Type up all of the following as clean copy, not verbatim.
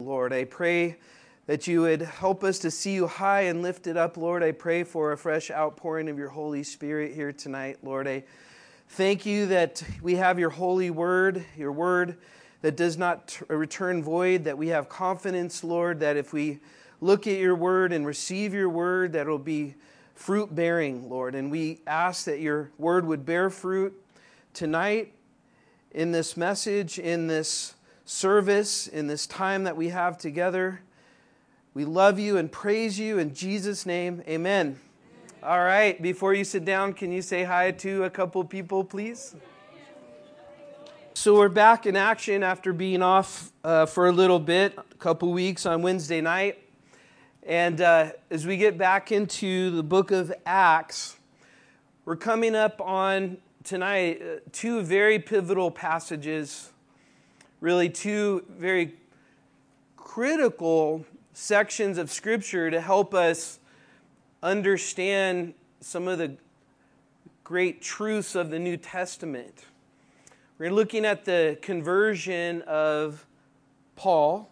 Lord. I pray that you would help us to see you high and lifted up, Lord. I pray for a fresh outpouring of your Holy Spirit here tonight, Lord. I thank you that we have your holy word, your word that does not return void, that we have confidence, Lord, that if we look at your word and receive your word, that it will be fruit-bearing, Lord. And we ask that your word would bear fruit tonight in this message, in this service, in this time that we have together. We love you and praise you in Jesus' name. Amen. All right, before you sit down, can you say hi to a couple people, please? So we're back in action after being off for a little bit, a couple weeks on Wednesday night. And as we get back into the book of Acts, we're coming up on tonight two very pivotal passages, really two very critical sections of Scripture to help us understand some of the great truths of the New Testament. We're looking at the conversion of Paul.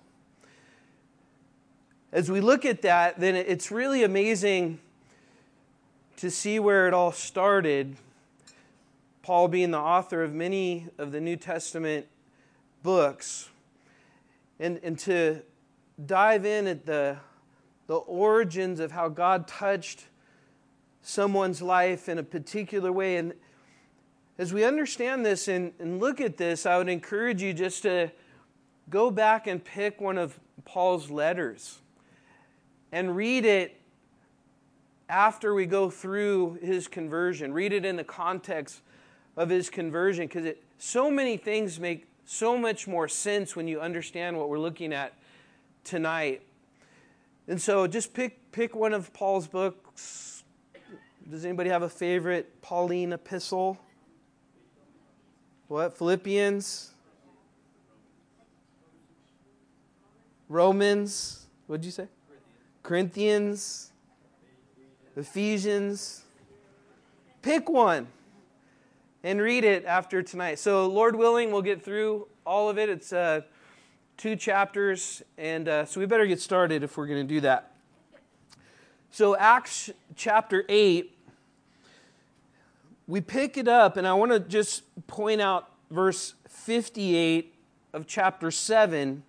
As we look at that, then it's really amazing to see where it all started. Paul being the author of many of the New Testament books. And to dive in at the origins of how God touched someone's life in a particular way. And as we understand this and look at this, I would encourage you just to go back and pick one of Paul's letters and read it after we go through his conversion. Read it in the context of his conversion, because so many things make so much more sense when you understand what we're looking at tonight. And so just pick one of Paul's books. Does anybody have a favorite Pauline epistle? What? Philippians? Romans? What'd you say? Corinthians? Ephesians? Pick one and read it after tonight. So Lord willing, we'll get through all of it. It's 2 chapters, and so we better get started if we're going to do that. So Acts chapter 8, we pick it up, and I want to just point out verse 58 of chapter 7,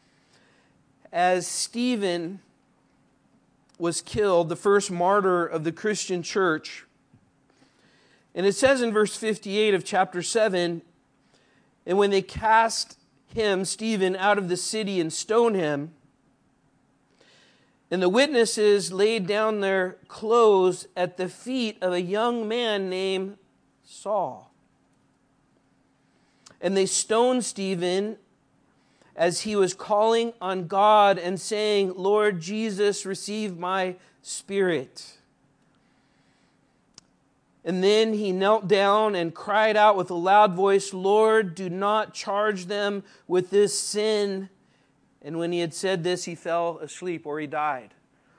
as Stephen was killed, the first martyr of the Christian church. And it says in verse 58 of chapter 7, and when they cast him, Stephen, out of the city and stoned him, and the witnesses laid down their clothes at the feet of a young man named Saul. And they stoned Stephen as he was calling on God and saying, Lord Jesus, receive my spirit. And then he knelt down and cried out with a loud voice, Lord, do not charge them with this sin. And when he had said this, he fell asleep, or he died.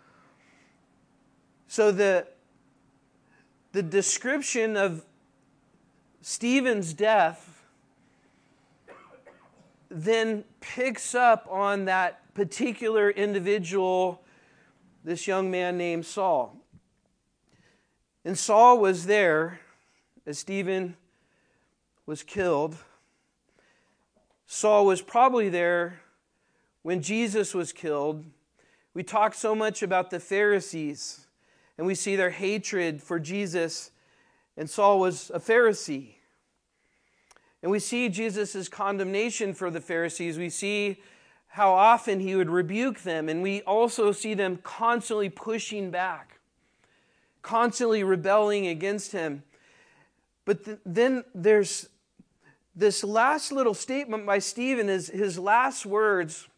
So the description of Stephen's death then picks up on that particular individual, this young man named Saul. And Saul was there as Stephen was killed. Saul was probably there when Jesus was killed. We talk so much about the Pharisees, and we see their hatred for Jesus, and Saul was a Pharisee. And we see Jesus' condemnation for the Pharisees. We see how often he would rebuke them, and we also see them constantly pushing back, constantly rebelling against him. But then there's this last little statement by Stephen, is his last words,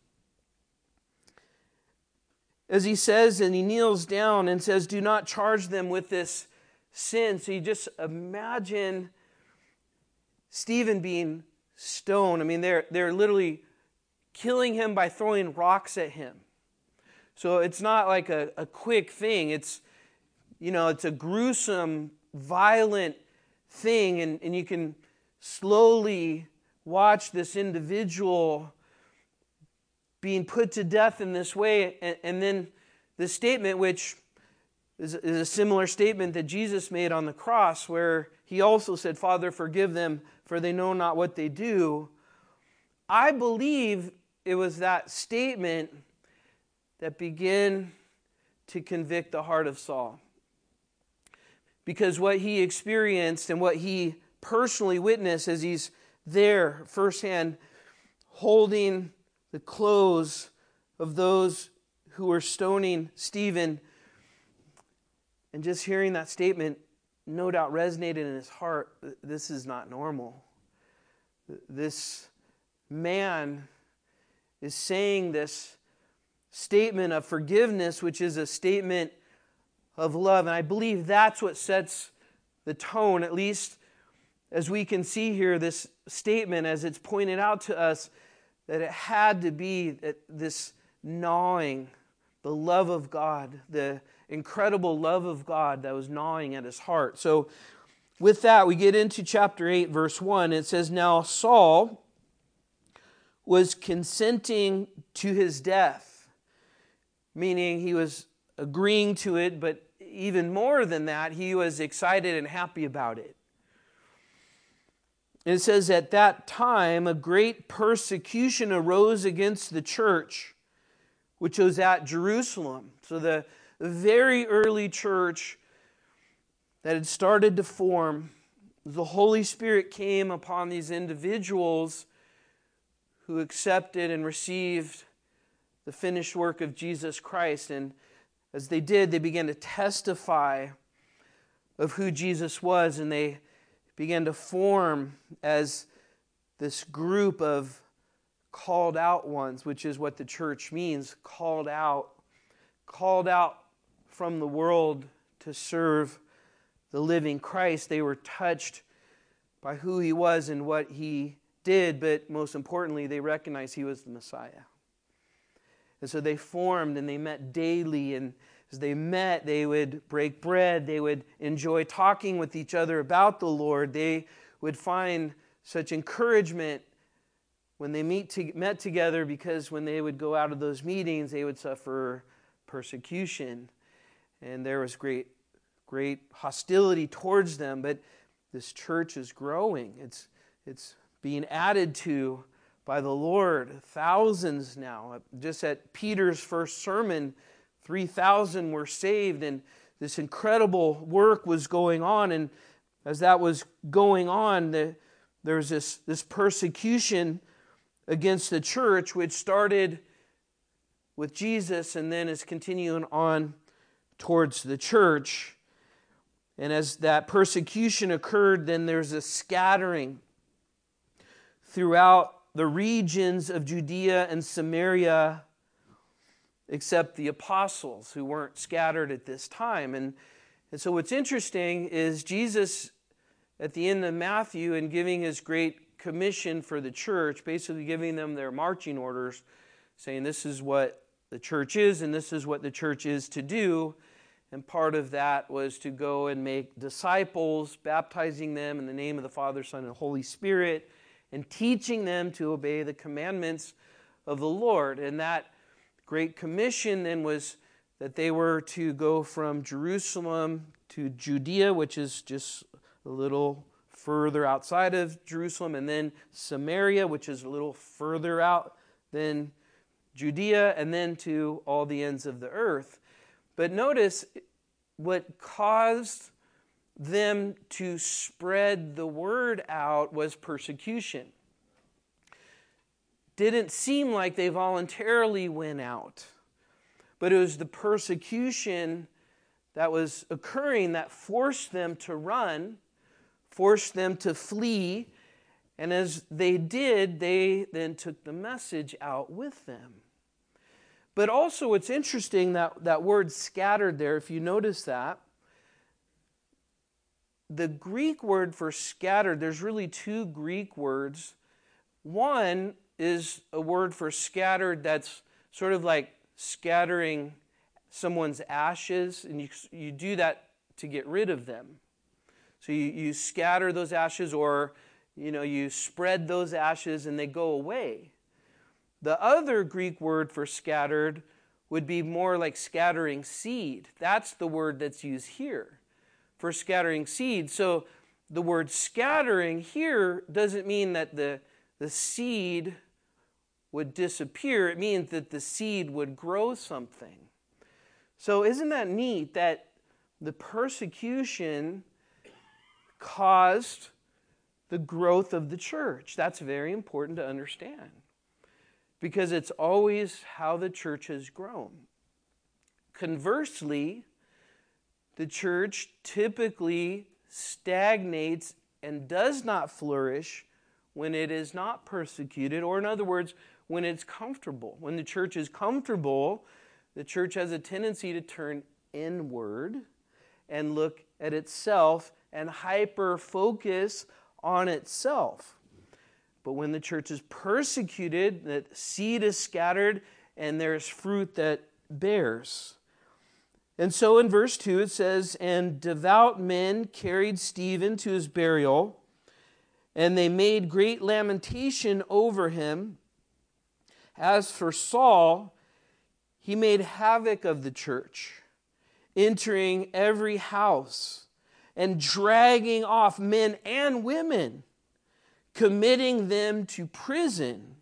as he says, and he kneels down and says, do not charge them with this sin. So you just imagine Stephen being stoned. I mean, they're literally killing him by throwing rocks at him. So it's not like a quick thing. It's a gruesome, violent thing, and you can slowly watch this individual being put to death in this way. And then this statement, which is a similar statement that Jesus made on the cross, where he also said, Father, forgive them, for they know not what they do. I believe it was that statement that began to convict the heart of Saul. Because what he experienced and what he personally witnessed as he's there firsthand, holding the clothes of those who were stoning Stephen, and just hearing that statement no doubt resonated in his heart. This is not normal. This man is saying this statement of forgiveness, which is a statement of love. And I believe that's what sets the tone, at least as we can see here, this statement as it's pointed out to us, that it had to be this gnawing, the love of God, the incredible love of God that was gnawing at his heart. So with that, we get into chapter 8, verse 1. It says, Now Saul was consenting to his death, meaning he was agreeing to it, but even more than that, he was excited and happy about it. And it says, At that time, a great persecution arose against the church, which was at Jerusalem. So the very early church that had started to form, the Holy Spirit came upon these individuals who accepted and received the finished work of Jesus Christ. And as they did, they began to testify of who Jesus was, and they began to form as this group of called out ones, which is what the church means, called out from the world to serve the living Christ. They were touched by who he was and what he did, but most importantly, they recognized he was the Messiah. And so they formed and they met daily, and as they met, they would break bread, they would enjoy talking with each other about the Lord, they would find such encouragement when they met together, because when they would go out of those meetings, they would suffer persecution. And there was great hostility towards them, but this church is growing. It's being added to by the Lord. Thousands now. Just at Peter's first sermon, 3,000 were saved, and this incredible work was going on. And as that was going on, there was this persecution against the church, which started with Jesus and then is continuing on towards the church. And as that persecution occurred, then there's a scattering throughout the regions of Judea and Samaria, except the apostles, who weren't scattered at this time. And so what's interesting is Jesus, at the end of Matthew, and giving his great commission for the church, basically giving them their marching orders, saying this is what the church is and this is what the church is to do. And part of that was to go and make disciples, baptizing them in the name of the Father, Son, and Holy Spirit, and teaching them to obey the commandments of the Lord. And that great commission then was that they were to go from Jerusalem to Judea, which is just a little further outside of Jerusalem, and then Samaria, which is a little further out than Judea, and then to all the ends of the earth. But notice what caused them to spread the word out was persecution. Didn't seem like they voluntarily went out, but it was the persecution that was occurring that forced them to run, forced them to flee, and as they did, they then took the message out with them. But also it's interesting that word scattered there, if you notice that, the Greek word for scattered, there's really two Greek words. One is a word for scattered that's sort of like scattering someone's ashes, and you do that to get rid of them. So you scatter those ashes, or you spread those ashes and they go away. The other Greek word for scattered would be more like scattering seed. That's the word that's used here for scattering seed. So the word scattering here doesn't mean that the seed would disappear. It means that the seed would grow something. So isn't that neat that the persecution caused the growth of the church? That's very important to understand, because it's always how the church has grown. Conversely, the church typically stagnates and does not flourish when it is not persecuted, or in other words, when it's comfortable. When the church is comfortable, the church has a tendency to turn inward and look at itself and hyper-focus on itself. But when the church is persecuted, the seed is scattered and there's fruit that bears. And so in verse 2 it says, "And devout men carried Stephen to his burial, and they made great lamentation over him. As for Saul, he made havoc of the church, entering every house and dragging off men and women, committing them to prison.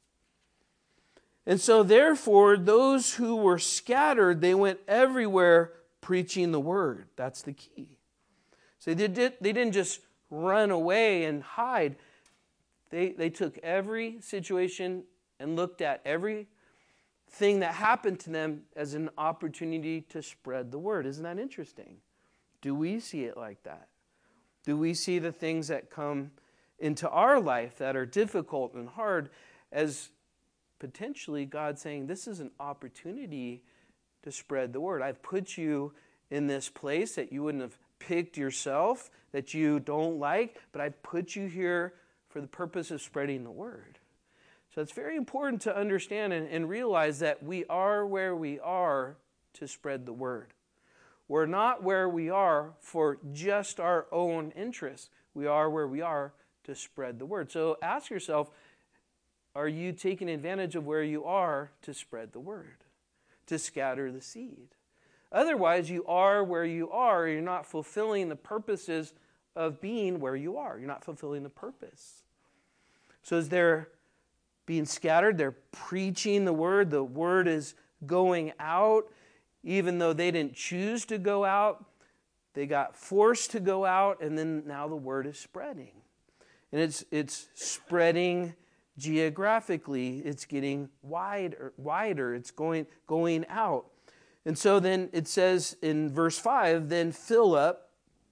And so therefore, those who were scattered, they went everywhere preaching the word." That's the key. So they didn't just run away and hide. They took every situation and looked at everything that happened to them as an opportunity to spread the word. Isn't that interesting? Do we see it like that? Do we see the things that come into our life that are difficult and hard as potentially God saying, this is an opportunity to spread the word? I've put you in this place that you wouldn't have picked yourself, that you don't like, but I've put you here for the purpose of spreading the word. So it's very important to understand and realize that we are where we are to spread the word. We're not where we are for just our own interests. We are where we are to spread the word. So ask yourself, are you taking advantage of where you are to spread the word, to scatter the seed? Otherwise, you are where you are. You're not fulfilling the purposes of being where you are. You're not fulfilling the purpose. So as they're being scattered, they're preaching the word. The word is going out. Even though they didn't choose to go out, they got forced to go out, and then now the word is spreading. And it's spreading geographically. It's getting wider. It's going out. And so then it says in verse 5, "Then Philip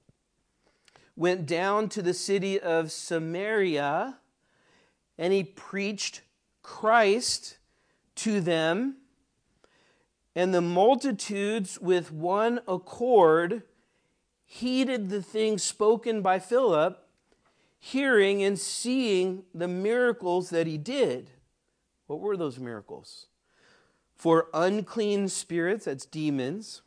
went down to the city of Samaria, and he preached Christ to them. And the multitudes with one accord heeded the things spoken by Philip, hearing and seeing the miracles that he did." What were those miracles? "For unclean spirits," that's demons,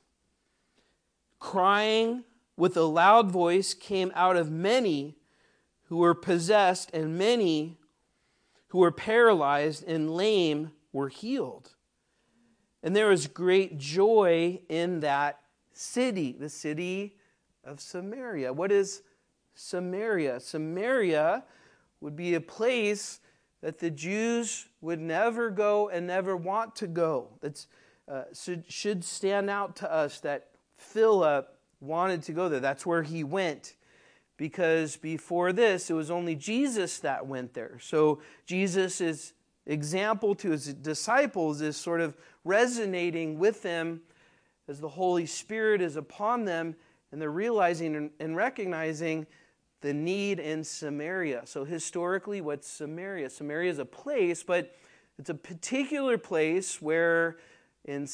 "crying with a loud voice came out of many who were possessed, and many who were paralyzed and lame were healed. And there was great joy in that city," the city of Samaria. What is Samaria? Samaria would be a place that the Jews would never go and never want to go. That should stand out to us that Philip wanted to go there. That's where he went. Because before this, it was only Jesus that went there. So Jesus' example to his disciples is sort of resonating with them as the Holy Spirit is upon them, and they're realizing and recognizing the need in Samaria. So historically, what's Samaria? Samaria is a place, but it's a particular place where in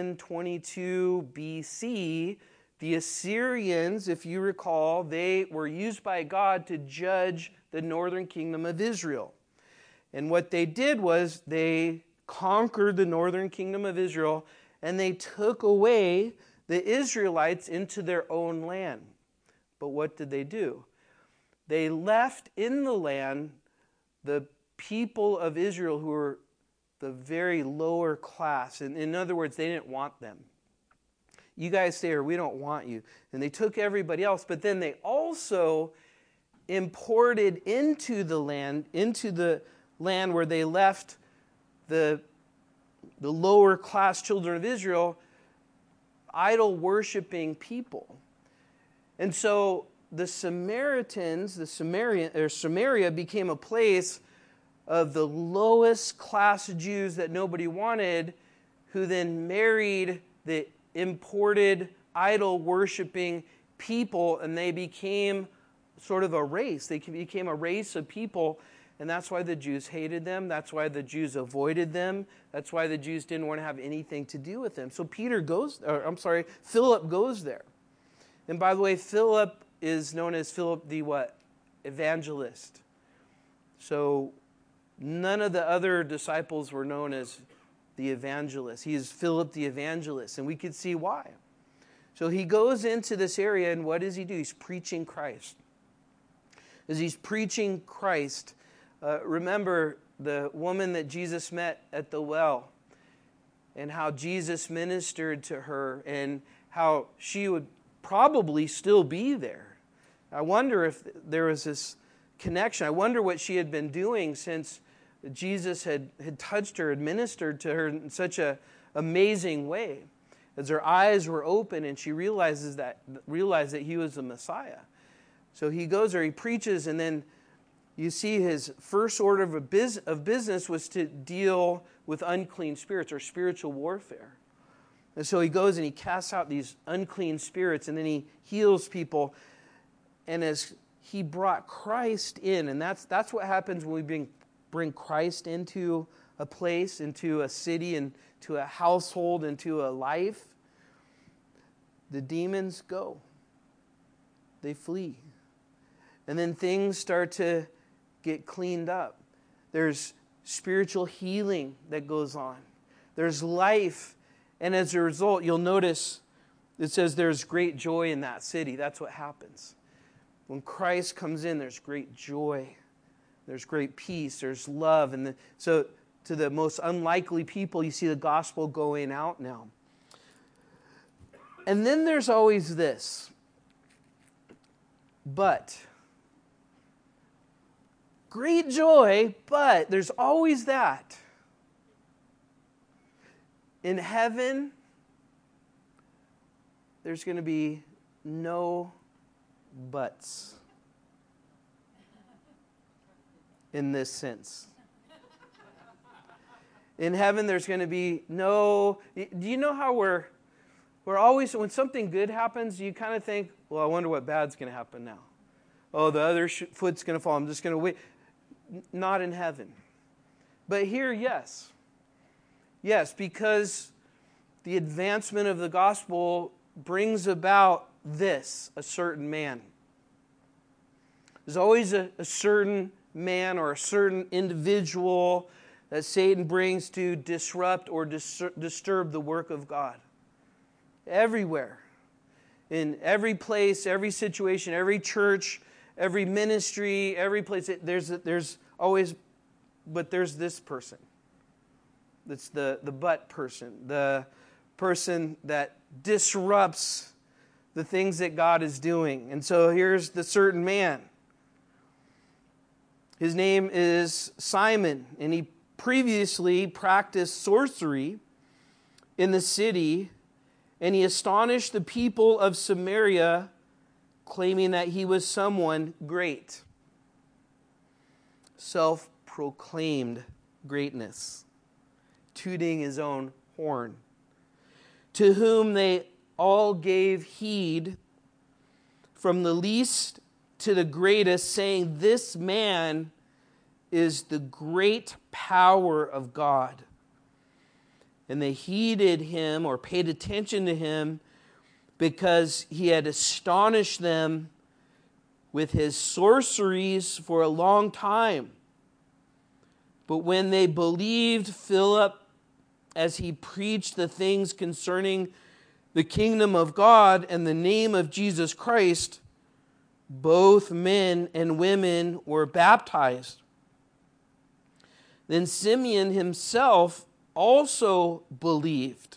722 BC, the Assyrians, if you recall, they were used by God to judge the northern kingdom of Israel. And what they did was they conquered the northern kingdom of Israel, and they took away the Israelites into their own land. But what did they do? They left in the land the people of Israel who were the very lower class. And in other words, they didn't want them. You guys stay here, we don't want you. And they took everybody else, but then they also imported into the land where they left the lower class children of Israel, idol-worshiping people. And so the Samaritans, Samaria became a place of the lowest class Jews that nobody wanted, who then married the imported idol-worshiping people, and they became sort of a race. They became a race of people, and that's why the Jews hated them. That's why the Jews avoided them. That's why the Jews didn't want to have anything to do with them. So Philip goes there. And by the way, Philip is known as Philip the what? Evangelist. So none of the other disciples were known as the evangelist. He is Philip the evangelist, and we could see why. So he goes into this area, and what does he do? He's preaching Christ. As he's preaching Christ, remember the woman that Jesus met at the well, and how Jesus ministered to her, and how she would probably still be there. I wonder if there was this connection. I wonder what she had been doing since Jesus had touched her, had ministered to her in such an amazing way. As her eyes were open and she realized that he was the Messiah. So he goes there, he preaches, and then you see his first order of business was to deal with unclean spirits or spiritual warfare. And so he goes and he casts out these unclean spirits, and then he heals people. And as he brought Christ in, and that's what happens when we bring Christ into a place, into a city, into a household, into a life, the demons go. They flee. And then things start to get cleaned up. There's spiritual healing that goes on. There's life. And as a result, you'll notice it says there's great joy in that city. That's what happens. When Christ comes in, there's great joy. There's great peace. There's love. And so to the most unlikely people, you see the gospel going out now. And then there's always this. But. Great joy, but there's always that. In heaven, there's going to be no buts. In this sense. In heaven, there's going to be no... Do you know how we're always... When something good happens, you kind of think, well, I wonder what bad's going to happen now. Oh, the other foot's going to fall. I'm just going to wait. Not in heaven. But here, yes. Yes, because the advancement of the gospel brings about this, a certain man. There's always a certain man or a certain individual that Satan brings to disrupt or disturb the work of God. Everywhere. In every place, every situation, every church, every ministry, every place, there's always, but there's this person. That's the but person. The person that disrupts the things that God is doing. And so here's the certain man. His name is Simon, and he previously practiced sorcery in the city, and he astonished the people of Samaria, claiming that he was someone great. Self-proclaimed greatness, tooting his own horn, to whom they all gave heed, from the least to the greatest, saying, "This man is the great power of God." And they heeded him or paid attention to him because he had astonished them with his sorceries for a long time. But when they believed Philip as he preached the things concerning the kingdom of God and the name of Jesus Christ, both men and women were baptized. Then Simeon himself also believed.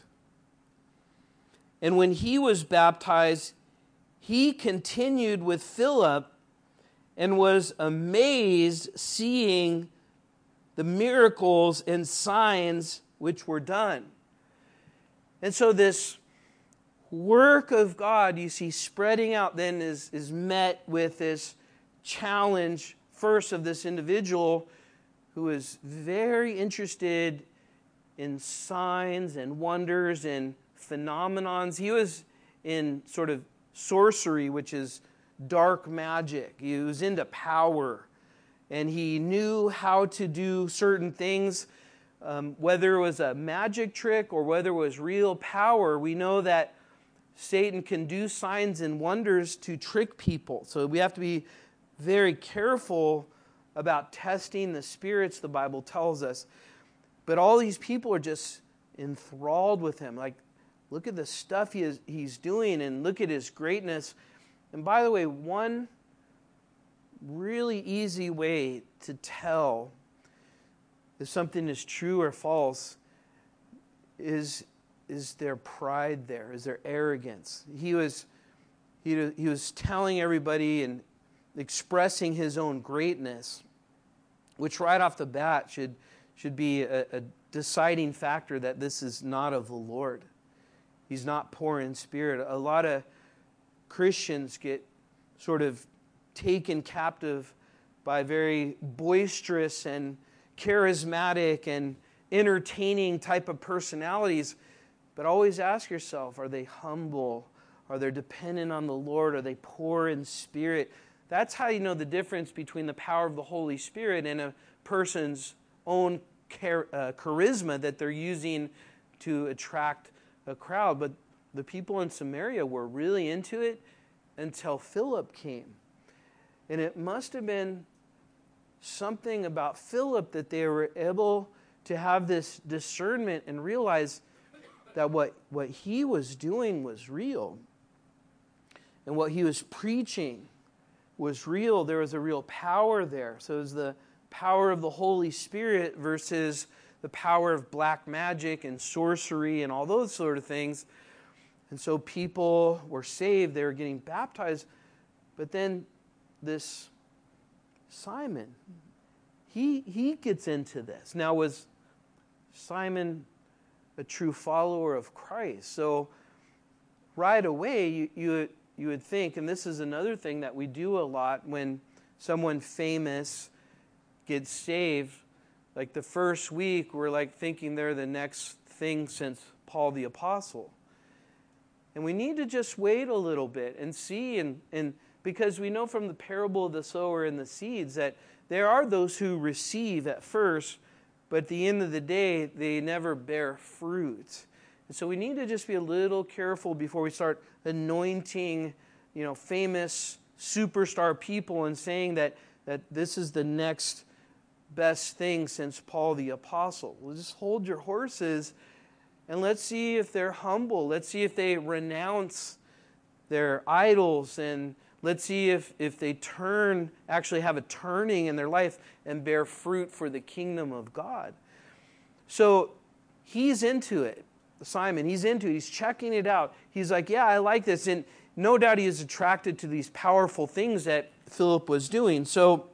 And when he was baptized, he continued with Philip and was amazed seeing the miracles and signs which were done. And so this work of God, you see, spreading out then is met with this challenge first of this individual who is very interested in signs and wonders and phenomenons. He was in sort of sorcery, which is dark magic. He was into power, and he knew how to do certain things, whether it was a magic trick or whether it was real power. We know that Satan can do signs and wonders to trick people. So we have to be very careful about testing the spirits, the Bible tells us. But all these people are just enthralled with him. Like, look at the stuff he's doing, and look at his greatness. And by the way, one really easy way to tell if something is true or false is their pride there, is their arrogance. He was telling everybody and expressing his own greatness, which right off the bat should be a deciding factor that this is not of the Lord. He's not poor in spirit. A lot of Christians get sort of taken captive by very boisterous and charismatic and entertaining type of personalities. But always ask yourself, are they humble? Are they dependent on the Lord? Are they poor in spirit? That's how you know the difference between the power of the Holy Spirit and a person's own charisma that they're using to attract a crowd. But the people in Samaria were really into it until Philip came. And it must have been something about Philip that they were able to have this discernment and realize that what he was doing was real. And what he was preaching was real. There was a real power there. So it was the power of the Holy Spirit versus the power of black magic and sorcery and all those sort of things. And so people were saved. They were getting baptized. But then this Simon, he gets into this. Now, was Simon a true follower of Christ? So right away, you would think, and this is another thing that we do a lot when someone famous gets saved, like the first week, we're like thinking they're the next thing since Paul the Apostle. And we need to just wait a little bit and see, and because we know from the parable of the sower and the seeds that there are those who receive at first, but at the end of the day, they never bear fruit. And so we need to just be a little careful before we start anointing, famous superstar people and saying that this is the next best thing since Paul the Apostle. Well, just hold your horses and let's see if they're humble. Let's see if they renounce their idols, and let's see if they actually have a turning in their life and bear fruit for the kingdom of God. So he's into it. Simon, he's into it. He's checking it out. He's like, yeah, I like this. And no doubt he is attracted to these powerful things that Philip was doing. So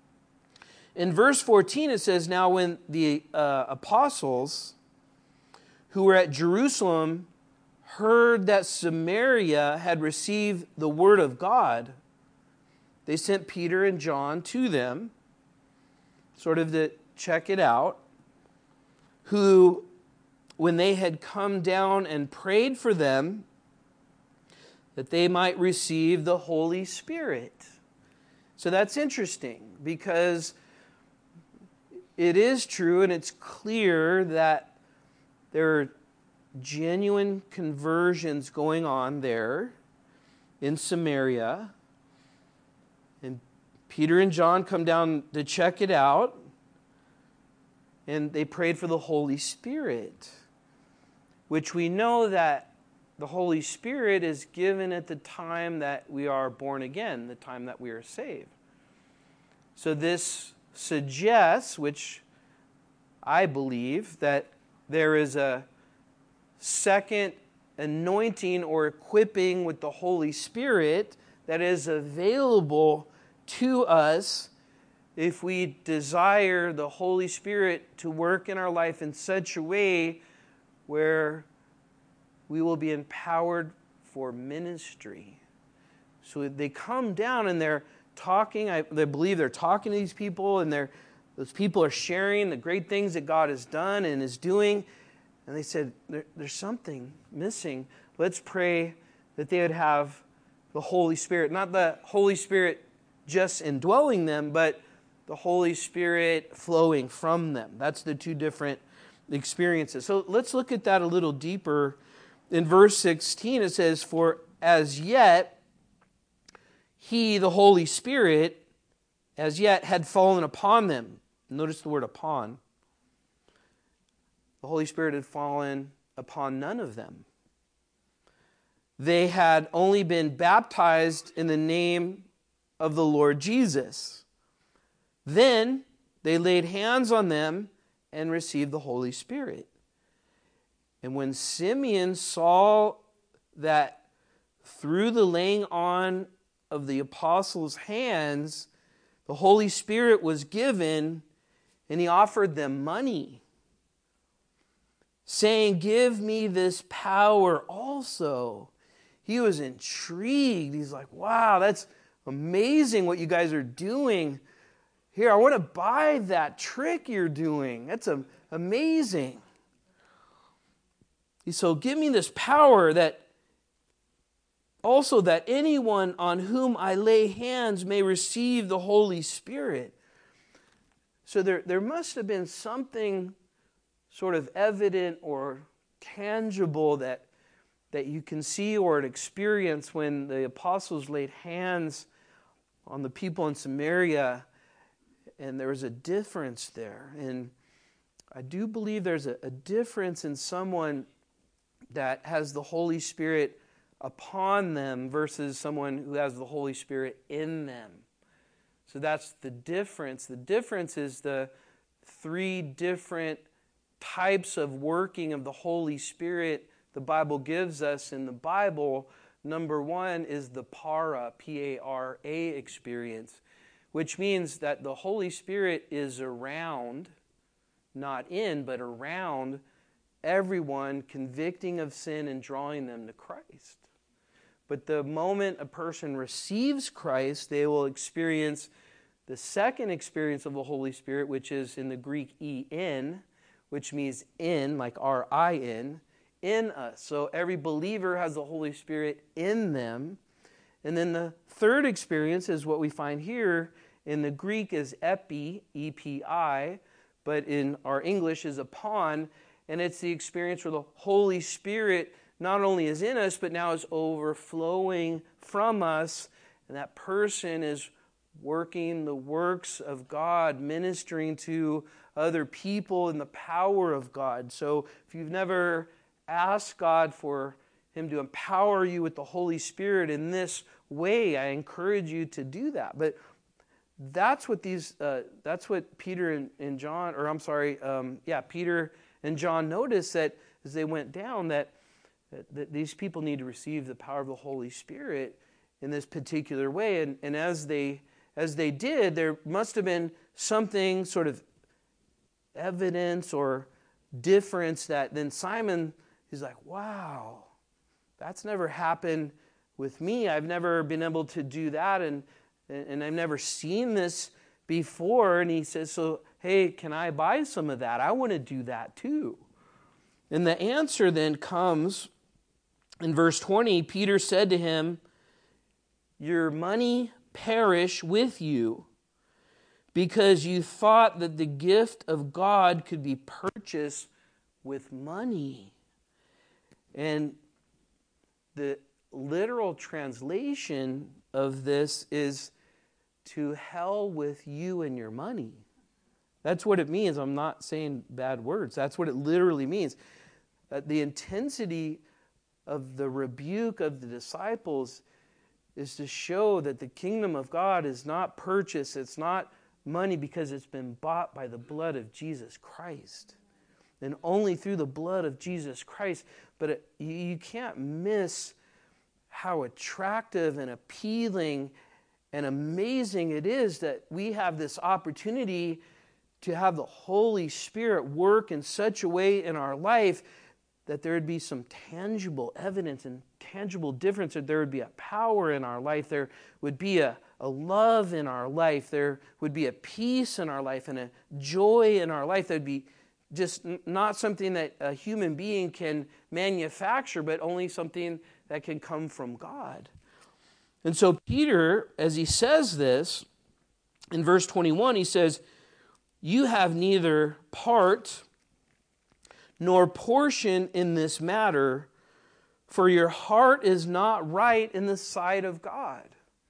in verse 14 it says, now when the apostles who were at Jerusalem heard that Samaria had received the word of God, they sent Peter and John to them, sort of to check it out, who, when they had come down and prayed for them, that they might receive the Holy Spirit. So that's interesting, because it is true and it's clear that there are genuine conversions going on there in Samaria. And Peter and John come down to check it out, and they prayed for the Holy Spirit, which we know that the Holy Spirit is given at the time that we are born again, the time that we are saved. So this suggests, which I believe that there is a second anointing or equipping with the Holy Spirit that is available to us if we desire the Holy Spirit to work in our life in such a way where we will be empowered for ministry. So they come down and they're talking. I believe they're talking to these people, and those people are sharing the great things that God has done and is doing. And they said, there's something missing. Let's pray that they would have the Holy Spirit. Not the Holy Spirit just indwelling them, but the Holy Spirit flowing from them. That's the two different experiences. So let's look at that a little deeper. In verse 16 it says, "For as yet He, the Holy Spirit, as yet had fallen upon them." Notice the word upon. The Holy Spirit had fallen upon none of them. They had only been baptized in the name of the Lord Jesus. Then they laid hands on them and received the Holy Spirit. And when Simeon saw that through the laying on of the apostles' hands, the Holy Spirit was given, and he offered them money, saying, "Give me this power also." He was intrigued. He's like, "Wow, that's amazing what you guys are doing. Here, I want to buy that trick you're doing. That's amazing." So give me this power that also that anyone on whom I lay hands may receive the Holy Spirit. So there must have been something sort of evident or tangible that you can see or experience when the apostles laid hands on the people in Samaria, and there was a difference there. And I do believe there's a difference in someone that has the Holy Spirit upon them versus someone who has the Holy Spirit in them. So that's the difference. The difference is the three different types of working of the Holy Spirit the Bible gives us in the Bible. Number one is the para, P-A-R-A experience, which means that the Holy Spirit is around, not in, but around everyone, convicting of sin and drawing them to Christ. But the moment a person receives Christ, they will experience the second experience of the Holy Spirit, which is in the Greek en, which means in, like R-I-N, in us. So every believer has the Holy Spirit in them. And then the third experience is what we find here in the Greek is epi, E-P-I, but in our English is upon. And it's the experience where the Holy Spirit not only is in us, but now is overflowing from us. And that person is working the works of God, ministering to other people in the power of God. So if you've never asked God for Him to empower you with the Holy Spirit in this way, I encourage you to do that. But that's what Peter and John, Peter and John noticed, that as they went down, that these people need to receive the power of the Holy Spirit in this particular way. And as they did, there must have been something sort of evidence or difference that then Simon is like, "Wow, that's never happened with me. I've never been able to do that, and I've never seen this before." And he says, "So, hey, can I buy some of that? I want to do that too." And the answer then comes in verse 20. Peter said to him, "Your money perish with you, because you thought that the gift of God could be purchased with money." And the literal translation of this is, "To hell with you and your money." That's what it means. I'm not saying bad words. That's what it literally means. The intensity of the rebuke of the disciples is to show that the kingdom of God is not purchased. It's not money because it's been bought by the blood of Jesus Christ. And only through the blood of Jesus Christ. But you can't miss how attractive and appealing and amazing it is that we have this opportunity to have the Holy Spirit work in such a way in our life that there would be some tangible evidence and tangible difference, that there would be a power in our life, there would be a love in our life, there would be a peace in our life and a joy in our life. There would be just not something that a human being can manufacture, but only something that can come from God. And so Peter, as he says this, in verse 21, he says, "You have neither part nor portion in this matter, for your heart is not right in the sight of God."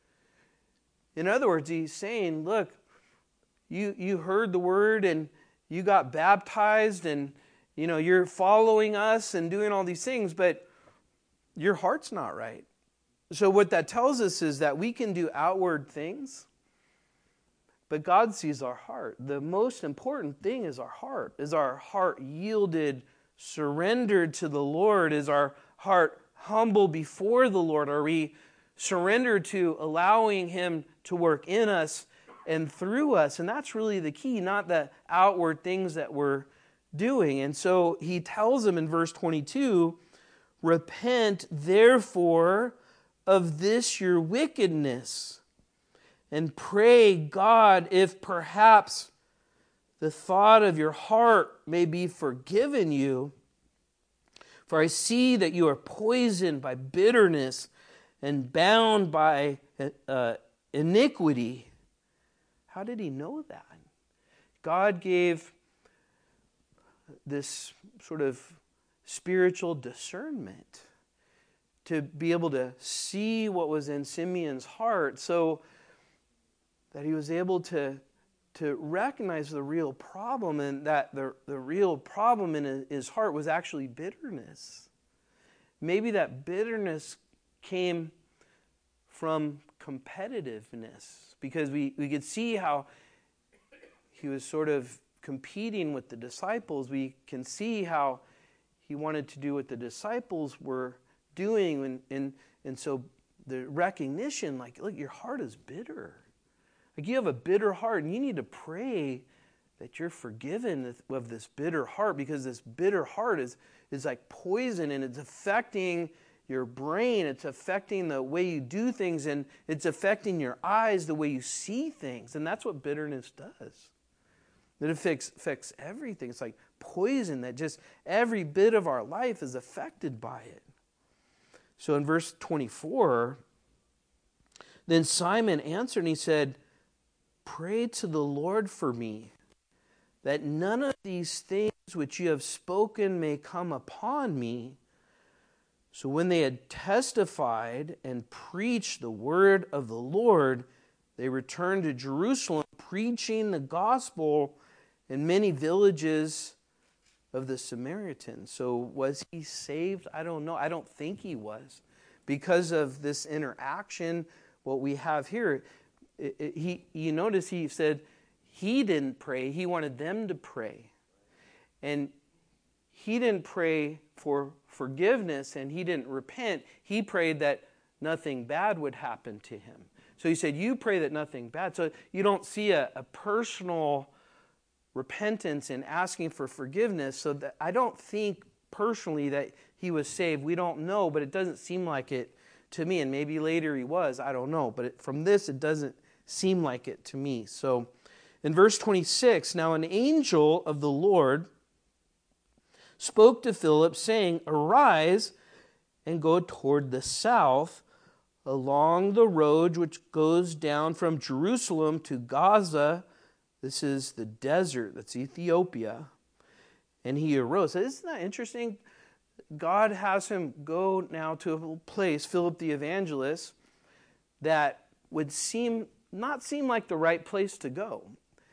In other words, he's saying, look, you heard the word and you got baptized and you're following us and doing all these things, but your heart's not right. So what that tells us is that we can do outward things, but God sees our heart. The most important thing is our heart. Is our heart yielded, surrendered to the Lord? Is our heart humble before the Lord? Are we surrendered to allowing Him to work in us and through us? And that's really the key, not the outward things that we're doing. And so he tells them in verse 22, "Repent therefore of this your wickedness, and pray God if perhaps the thought of your heart may be forgiven you. For I see that you are poisoned by bitterness and bound by iniquity." How did he know that? God gave this sort of spiritual discernment to be able to see what was in Simeon's heart, so that he was able to recognize the real problem, and that the real problem in his heart was actually bitterness. Maybe that bitterness came from competitiveness, because we could see how he was sort of competing with the disciples. We can see how he wanted to do what the disciples were doing, and so the recognition, like, look, your heart is bitter. Like, you have a bitter heart, and you need to pray that you're forgiven of this bitter heart, because this bitter heart is like poison, and it's affecting your brain, it's affecting the way you do things, and it's affecting your eyes, the way you see things. And that's what bitterness does. It affects everything. It's like poison that just every bit of our life is affected by it. So in verse 24, then Simon answered and he said, "Pray to the Lord for me, that none of these things which you have spoken may come upon me." So when they had testified and preached the word of the Lord, they returned to Jerusalem, preaching the gospel in many villages of the Samaritans. So was he saved? I don't know. I don't think he was. Because of this interaction, what we have here, you notice he said he didn't pray. He wanted them to pray. And he didn't pray for forgiveness, and he didn't repent. He prayed that nothing bad would happen to him. So he said, you pray that nothing bad. So you don't see a personal repentance and asking for forgiveness. So that I don't think personally that he was saved. We don't know, but it doesn't seem like it to me. And maybe later he was. I don't know. But from this, it doesn't seem like it to me. So in verse 26, now an angel of the Lord spoke to Philip, saying, "Arise and go toward the south along the road which goes down from Jerusalem to Gaza." This is the desert, that's Ethiopia. And he arose. So isn't that interesting? God has him go now to a place, Philip the evangelist, that would not seem like the right place to go.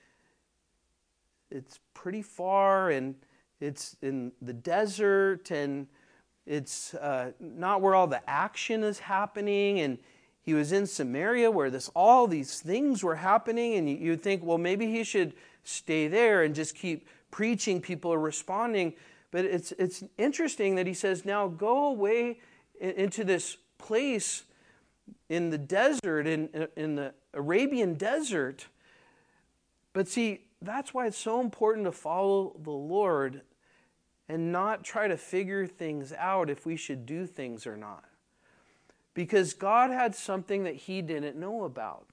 It's pretty far, and it's in the desert, and it's not where all the action is happening, and he was in Samaria where all these things were happening, and you'd think, well, maybe he should stay there and just keep preaching. People are responding. But it's interesting that he says, now go away into this place in the desert, in the Arabian desert. But see, that's why it's so important to follow the Lord and not try to figure things out if we should do things or not. Because God had something that he didn't know about.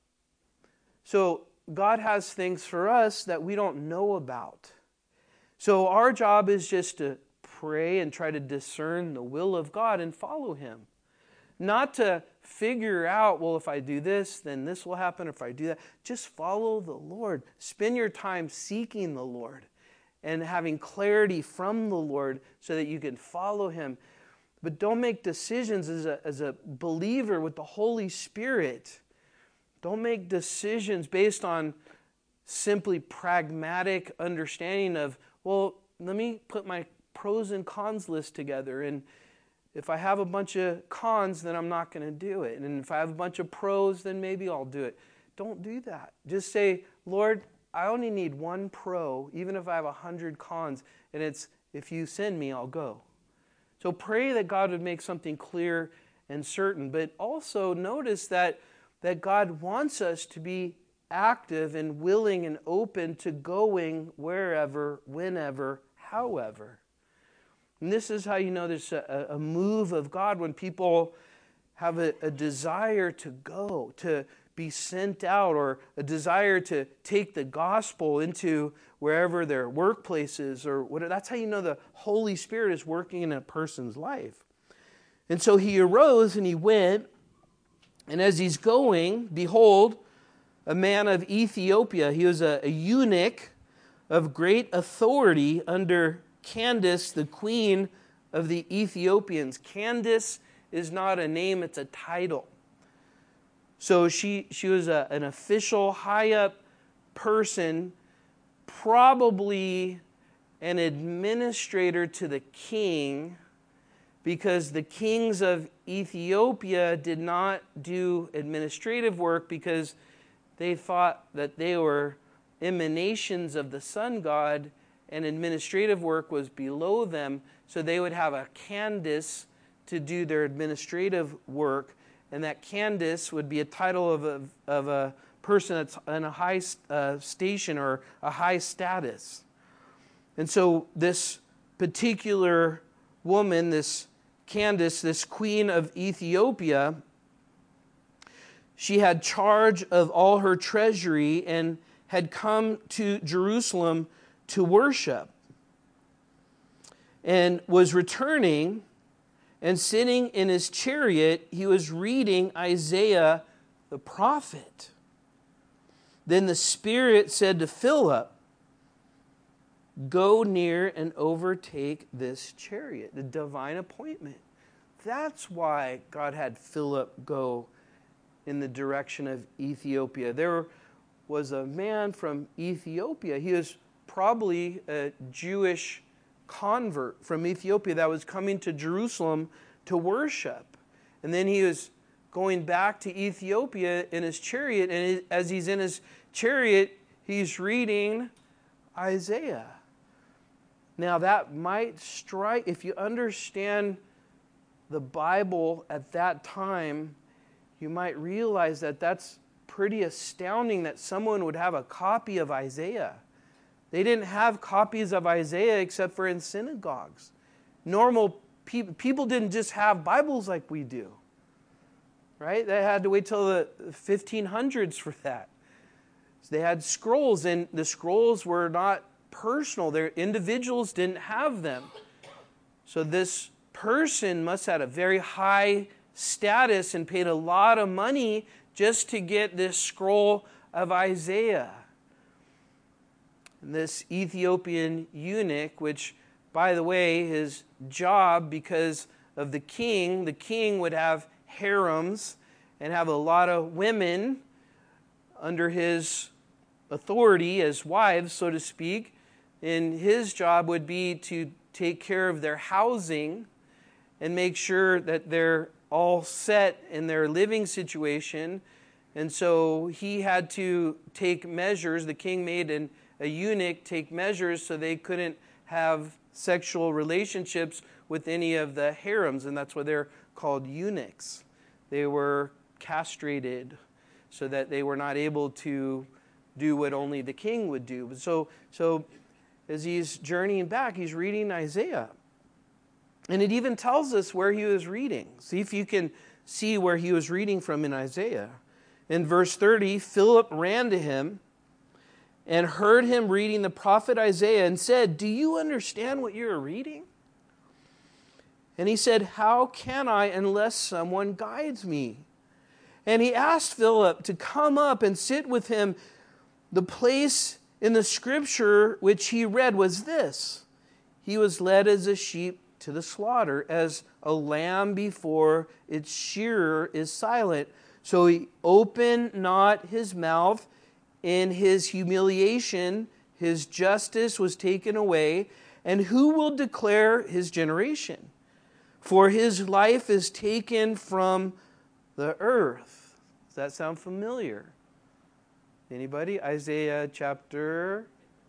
So God has things for us that we don't know about. So our job is just to pray and try to discern the will of God and follow him. Not to figure out, well, if I do this, then this will happen. If I do that, just follow the Lord. Spend your time seeking the Lord and having clarity from the Lord so that you can follow him. But don't make decisions as a believer with the Holy Spirit. Don't make decisions based on simply pragmatic understanding of, well, let me put my pros and cons list together, and if I have a bunch of cons, then I'm not going to do it. And if I have a bunch of pros, then maybe I'll do it. Don't do that. Just say, Lord, I only need one pro, even if I have 100 cons, and it's, if you send me, I'll go. So pray that God would make something clear and certain. But also notice that God wants us to be active and willing and open to going wherever, whenever, however. And this is how you know there's a move of God when people have a desire to go, to be sent out, or a desire to take the gospel into wherever their workplace is or whatever. That's how you know the Holy Spirit is working in a person's life. And so he arose and he went, and as he's going, behold, a man of Ethiopia. He was a eunuch of great authority under Candace, the queen of the Ethiopians. Candace is not a name, it's a title. So she was an official, high-up person, probably an administrator to the king, because the kings of Ethiopia did not do administrative work because they thought that they were emanations of the sun god, and administrative work was below them, so they would have a Candace to do their administrative work, and that Candace would be a title of a person that's in a high station or a high status. And so this particular woman, this Candace, this queen of Ethiopia, she had charge of all her treasury and had come to Jerusalem to worship, and was returning, and sitting in his chariot, he was reading Isaiah the prophet. Then the Spirit said to Philip, go near and overtake this chariot. The divine appointment. That's why God had Philip go in the direction of Ethiopia. There was a man from Ethiopia. He was probably a Jewish convert from Ethiopia that was coming to Jerusalem to worship. And then he was going back to Ethiopia in his chariot, and as he's in his chariot, he's reading Isaiah. Now that might strike, if you understand the Bible at that time, you might realize that that's pretty astounding that someone would have a copy of Isaiah. They didn't have copies of Isaiah except for in synagogues. Normal people didn't just have Bibles like we do, right? They had to wait till the 1500s for that. So they had scrolls, and the scrolls were not personal. Their individuals didn't have them. So this person must have had a very high status and paid a lot of money just to get this scroll of Isaiah. And this Ethiopian eunuch, which, by the way, his job, because of the king would have harems and have a lot of women under his authority as wives, so to speak. And his job would be to take care of their housing and make sure that their all set in their living situation. And so he had to take measures. The king made a eunuch take measures so they couldn't have sexual relationships with any of the harems. And that's why they're called eunuchs. They were castrated so that they were not able to do what only the king would do. So as he's journeying back, he's reading Isaiah. And it even tells us where he was reading. See if you can see where he was reading from in Isaiah. In verse 30, Philip ran to him and heard him reading the prophet Isaiah and said, "Do you understand what you are reading?" And he said, "How can I unless someone guides me?" And he asked Philip to come up and sit with him. The place in the scripture which he read was this: he was led as a sheep to the slaughter, as a lamb before its shearer is silent. So he opened not his mouth. In his humiliation, his justice was taken away. And who will declare his generation? For his life is taken from the earth. Does that sound familiar? Anybody? Isaiah chapter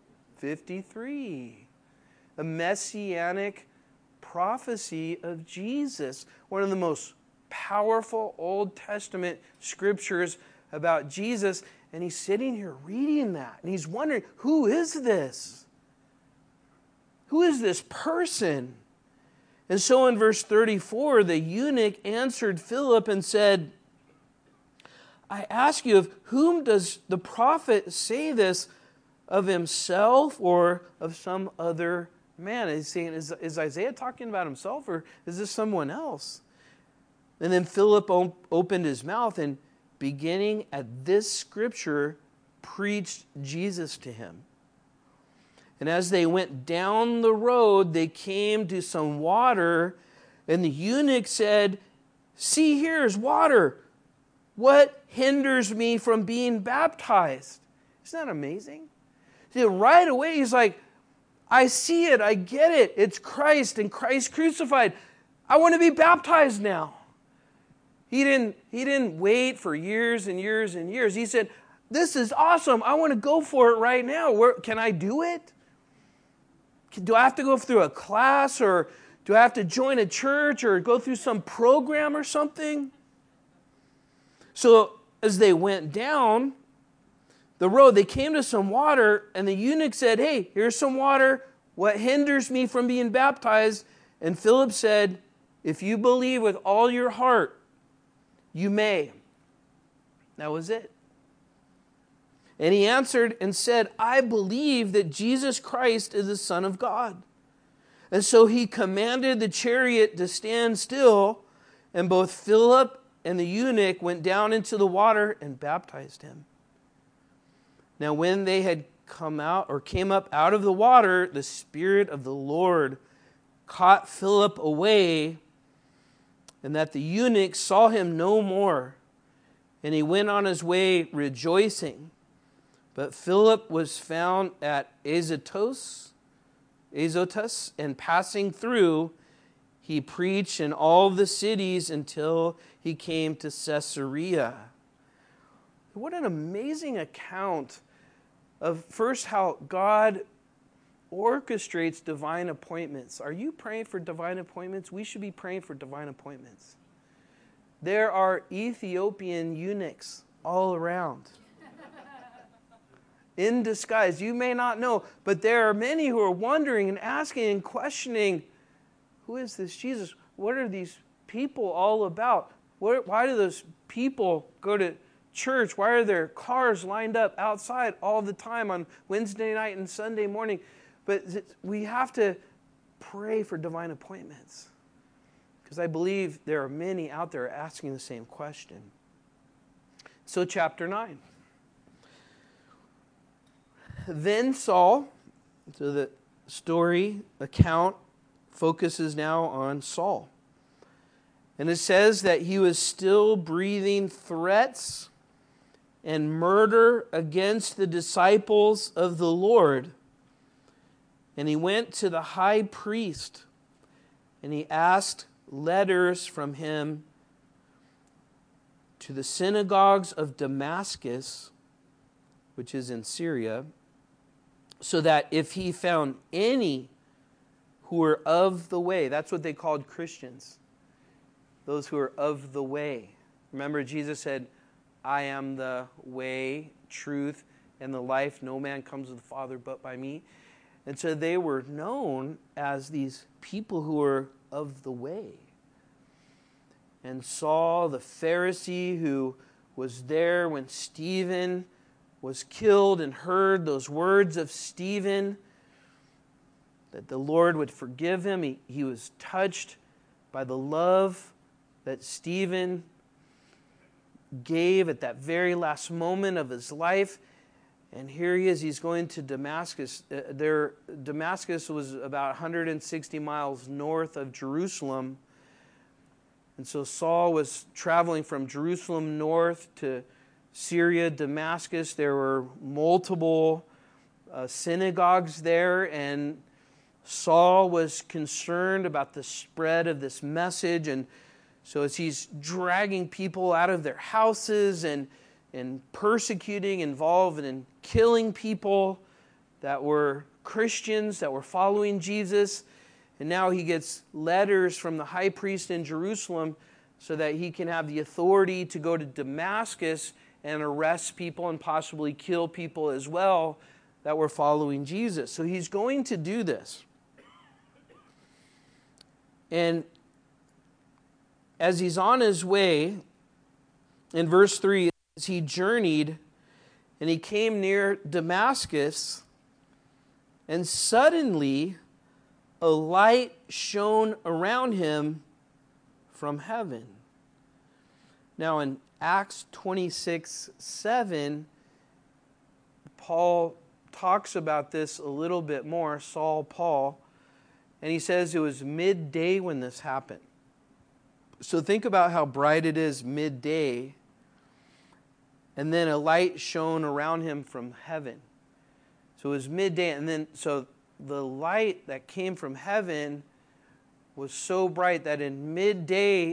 53. A messianic prophecy of Jesus. One of the most powerful Old Testament scriptures about Jesus. And he's sitting here reading that. And he's wondering, who is this? Who is this person? And so in verse 34, the eunuch answered Philip and said, "I ask you, of whom does the prophet say this? Of himself or of some other man?" He's saying, is Isaiah talking about himself or is this someone else? And then Philip opened his mouth and, beginning at this scripture, preached Jesus to him. And as they went down the road, they came to some water, and the eunuch said, "See, here is water. What hinders me from being baptized?" Isn't that amazing? See, right away, he's like, I see it, I get it. It's Christ and Christ crucified. I want to be baptized now. He didn't wait for years and years and years. He said, "This is awesome. I want to go for it right now. Can I do it? Do I have to go through a class, or do I have to join a church or go through some program or something?" So as they went down the road, they came to some water, and the eunuch said, "Hey, here's some water. What hinders me from being baptized?" And Philip said, "If you believe with all your heart, you may." That was it. And he answered and said, "I believe that Jesus Christ is the Son of God." And so he commanded the chariot to stand still, and both Philip and the eunuch went down into the water and baptized him. Now when they had came up out of the water, the Spirit of the Lord caught Philip away, and that the eunuch saw him no more. And he went on his way rejoicing. But Philip was found at Azotus, and passing through, he preached in all the cities until he came to Caesarea. What an amazing account of first how God orchestrates divine appointments. Are you praying for divine appointments? We should be praying for divine appointments. There are Ethiopian eunuchs all around. In disguise. You may not know, but there are many who are wondering and asking and questioning, who is this Jesus? What are these people all about? Why do those people go to church? Why are there cars lined up outside all the time on Wednesday night and Sunday morning? But we have to pray for divine appointments, because I believe there are many out there asking the same question. So chapter 9. Then Saul, so the story account focuses now on Saul. And it says that he was still breathing threats and murder against the disciples of the Lord. And he went to the high priest, and he asked letters from him to the synagogues of Damascus, which is in Syria, so that if he found any who were of the way, that's what they called Christians, those who are of the way. Remember, Jesus said, I am the way, truth, and the life. No man comes to the Father but by me. And so they were known as these people who were of the way. And Saul, the Pharisee who was there when Stephen was killed and heard those words of Stephen, that the Lord would forgive him. He was touched by the love that Stephen gave at that very last moment of his life. And here he is, he's going to Damascus. Damascus was about 160 miles north of Jerusalem. And so Saul was traveling from Jerusalem north to Syria, Damascus. There were multiple synagogues there, and Saul was concerned about the spread of this message. And so as he's dragging people out of their houses and persecuting, involved in killing people that were Christians, that were following Jesus, and now he gets letters from the high priest in Jerusalem so that he can have the authority to go to Damascus and arrest people and possibly kill people as well that were following Jesus. So he's going to do this. And as he's on his way, in verse 3, as he journeyed and he came near Damascus, and suddenly a light shone around him from heaven. Now in Acts 26:7, Paul talks about this a little bit more, Paul, and he says it was midday when this happened. So think about how bright it is midday, and then a light shone around him from heaven. So it was midday, and then so the light that came from heaven was so bright that in midday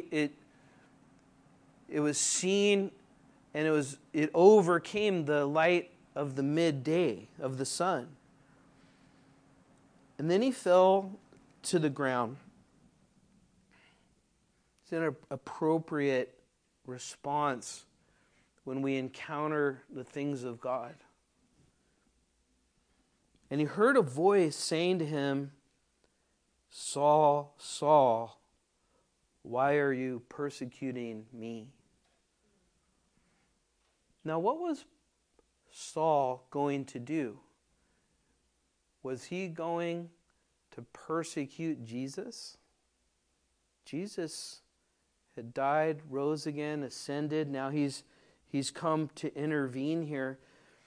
it was seen, and it overcame the light of the midday of the sun. And then he fell to the ground. It's an appropriate response when we encounter the things of God. And he heard a voice saying to him, Saul, Saul, why are you persecuting me? Now, what was Saul going to do? Was he going to persecute Jesus? Jesus had died, rose again, ascended. Now he's come to intervene here.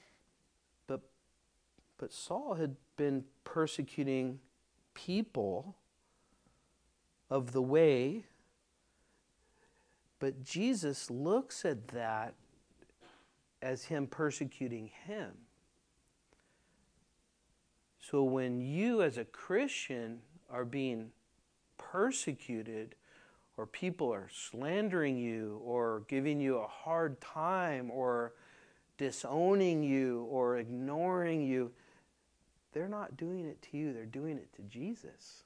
But Saul had been persecuting people of the way. But Jesus looks at that as him persecuting him. So when you as a Christian are being persecuted, or people are slandering you, or giving you a hard time, or disowning you, or ignoring you, they're not doing it to you, they're doing it to Jesus.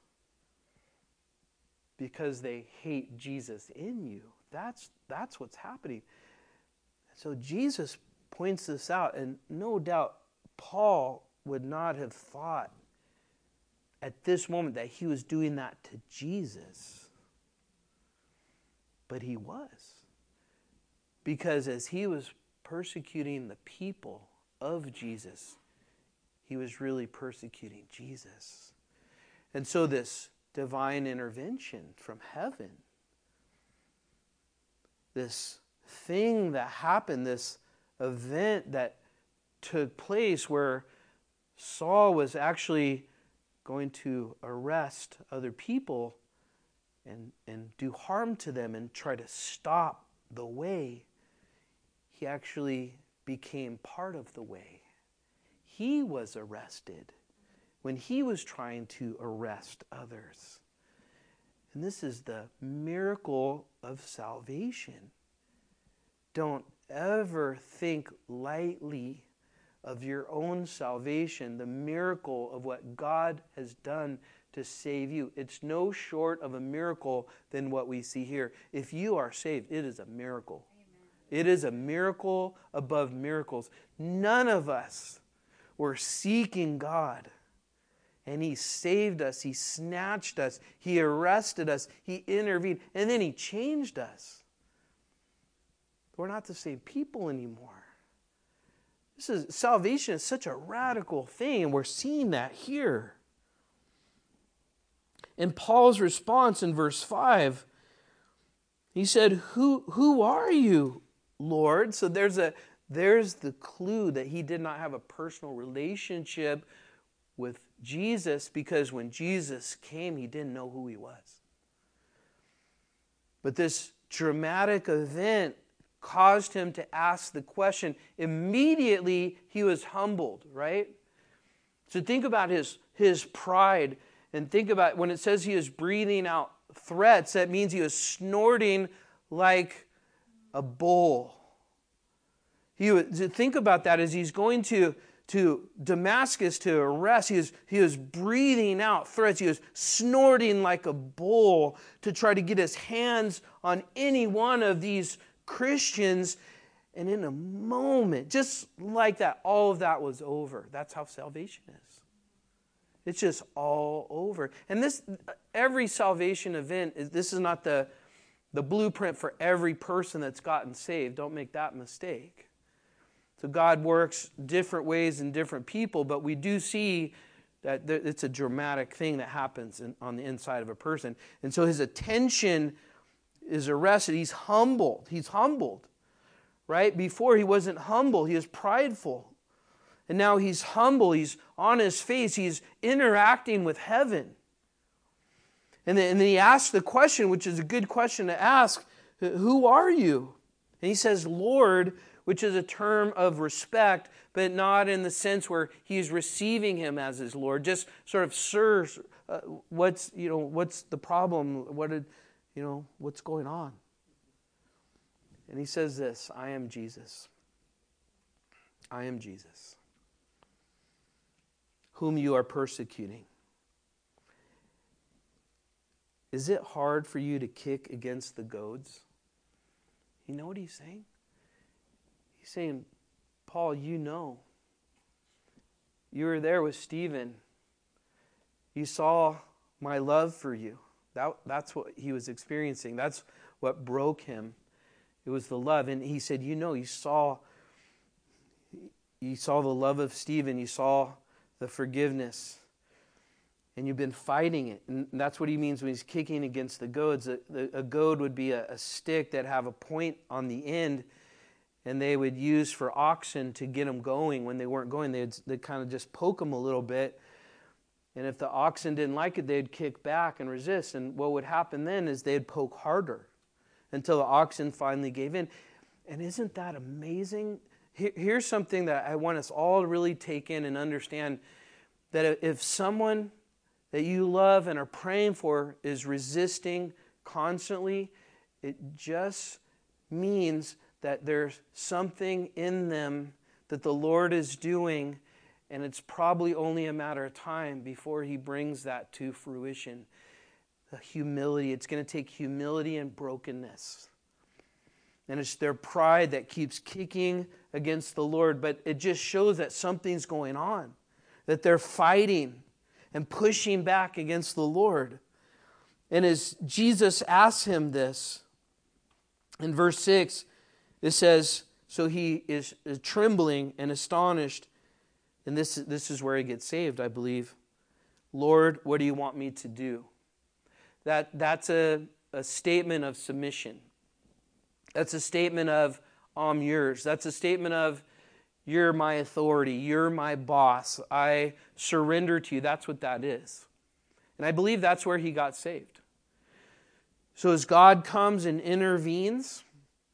Because they hate Jesus in you. That's what's happening. So Jesus points this out, and no doubt Paul would not have thought at this moment that he was doing that to Jesus. But he was. Because as he was persecuting the people of Jesus, he was really persecuting Jesus. And so this divine intervention from heaven, this thing that happened, this event that took place where Saul was actually going to arrest other people and do harm to them and try to stop the way, he actually became part of the way. He was arrested when he was trying to arrest others. And this is the miracle of salvation. don't ever think lightly of your own salvation, the miracle of what God has done to save you. It's no short of a miracle than what we see here. If you are saved, it is a miracle. Amen. It is a miracle above miracles. None of us were seeking God, and He saved us. He snatched us. He arrested us. He intervened, and then He changed us. We're not the same people anymore. Salvation is such a radical thing, and we're seeing that here. And Paul's response in verse 5, he said, Who are you, Lord? So there's the clue that he did not have a personal relationship with Jesus, because when Jesus came, he didn't know who he was. But this dramatic event caused him to ask the question. Immediately, he was humbled, right? So think about his pride, and think about when it says he was breathing out threats, that means he was snorting like a bull. Think about that as he's going to Damascus to arrest. He was breathing out threats. He was snorting like a bull to try to get his hands on any one of these Christians. And in a moment, just like that, all of that was over. That's how salvation is. It's just all over. And every salvation event, this is not the blueprint for every person that's gotten saved. Don't make that mistake. So God works different ways in different people, but we do see that it's a dramatic thing that happens on the inside of a person. And so his attention is arrested. He's humbled. Right? Before he wasn't humble. He was prideful. And now he's humble. He's on his face. He's interacting with heaven. And then he asks the question, which is a good question to ask, who are you? And he says, Lord, which is a term of respect, but not in the sense where he's receiving him as his Lord. Just sort of, sir, what's the problem? What's going on? And he says this, I am Jesus. I am Jesus, whom you are persecuting. Is it hard for you to kick against the goads? You know what he's saying? He's saying, Paul, you know. You were there with Stephen. You saw my love for you. That's what he was experiencing. That's what broke him. It was the love. And he said, you saw the love of Stephen. You saw the forgiveness. And you've been fighting it. And that's what he means when he's kicking against the goads. A goad would be a stick that have a point on the end, and they would use for oxen to get them going. When they weren't going, they'd kind of just poke them a little bit. And if the oxen didn't like it, they'd kick back and resist. And what would happen then is they'd poke harder until the oxen finally gave in. And isn't that amazing? Here's something that I want us all to really take in and understand, that if someone that you love and are praying for is resisting constantly, it just means that there's something in them that the Lord is doing, and it's probably only a matter of time before He brings that to fruition. The humility, it's going to take humility and brokenness. And it's their pride that keeps kicking against the Lord, but it just shows that something's going on, that they're fighting and pushing back against the Lord. And as Jesus asks him this, in verse 6, it says, so he is trembling and astonished, and this is where he gets saved, I believe. Lord, what do you want me to do? That's a statement of submission. That's a statement of, I'm yours. That's a statement of, you're my authority. You're my boss. I surrender to you. That's what that is. And I believe that's where he got saved. So as God comes and intervenes,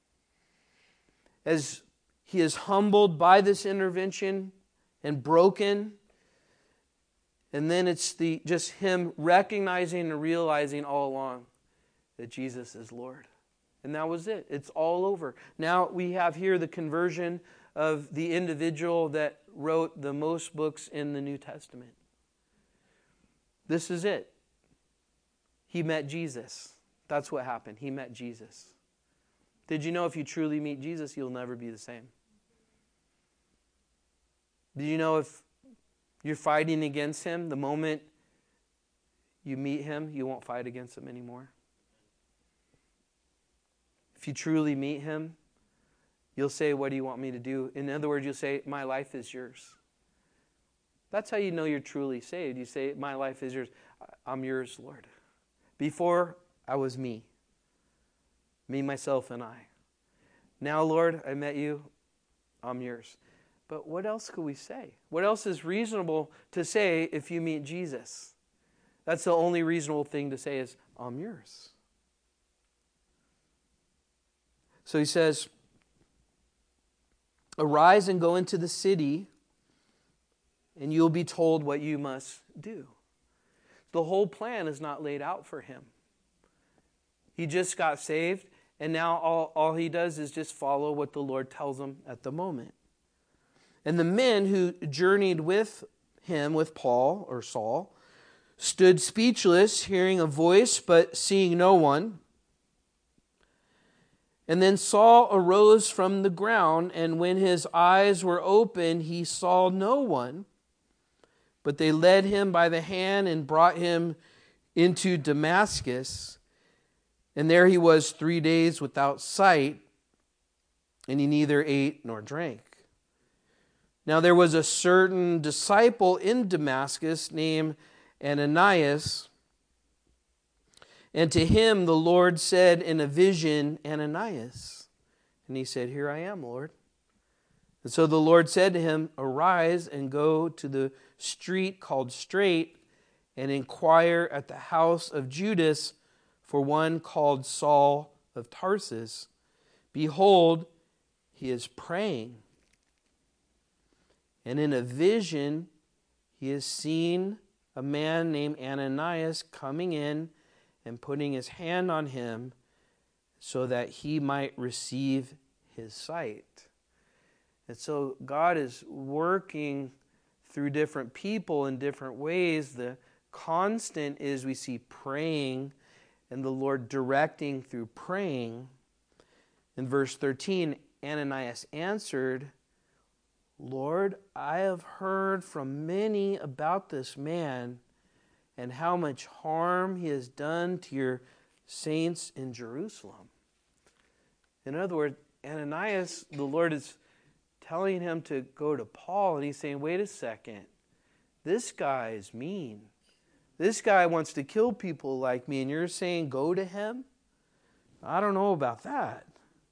as he is humbled by this intervention and broken, and then it's just him recognizing and realizing all along that Jesus is Lord. And that was it. It's all over. Now we have here the conversion of the individual that wrote the most books in the New Testament. This is it. He met Jesus. That's what happened. He met Jesus. Did you know if you truly meet Jesus, you'll never be the same? Did you know if you're fighting against him, the moment you meet him, you won't fight against him anymore? If you truly meet him, you'll say, what do you want me to do? In other words, you'll say, my life is yours. That's how you know you're truly saved. You say, my life is yours. I'm yours, Lord. Before, I was me. Me, myself, and I. Now, Lord, I met you. I'm yours. But what else could we say? What else is reasonable to say if you meet Jesus? That's the only reasonable thing to say is, I'm yours. So he says, arise and go into the city, and you'll be told what you must do. The whole plan is not laid out for him. He just got saved, and now all he does is just follow what the Lord tells him at the moment. And the men who journeyed with him, with Paul or Saul, stood speechless, hearing a voice but seeing no one. And then Saul arose from the ground, and when his eyes were open, he saw no one. But they led him by the hand and brought him into Damascus. And there he was 3 days without sight, and he neither ate nor drank. Now there was a certain disciple in Damascus named Ananias, and to him the Lord said in a vision, Ananias. And he said, here I am, Lord. And so the Lord said to him, arise and go to the street called Straight, and inquire at the house of Judas for one called Saul of Tarsus. Behold, he is praying. And in a vision, he has seen a man named Ananias coming in and putting his hand on him so that he might receive his sight. And so God is working through different people in different ways. The constant is we see praying and the Lord directing through praying. In verse 13, Ananias answered, Lord, I have heard from many about this man and how much harm he has done to your saints in Jerusalem. In other words, Ananias, the Lord is telling him to go to Paul, and he's saying, wait a second, this guy is mean. This guy wants to kill people like me, and you're saying go to him? I don't know about that.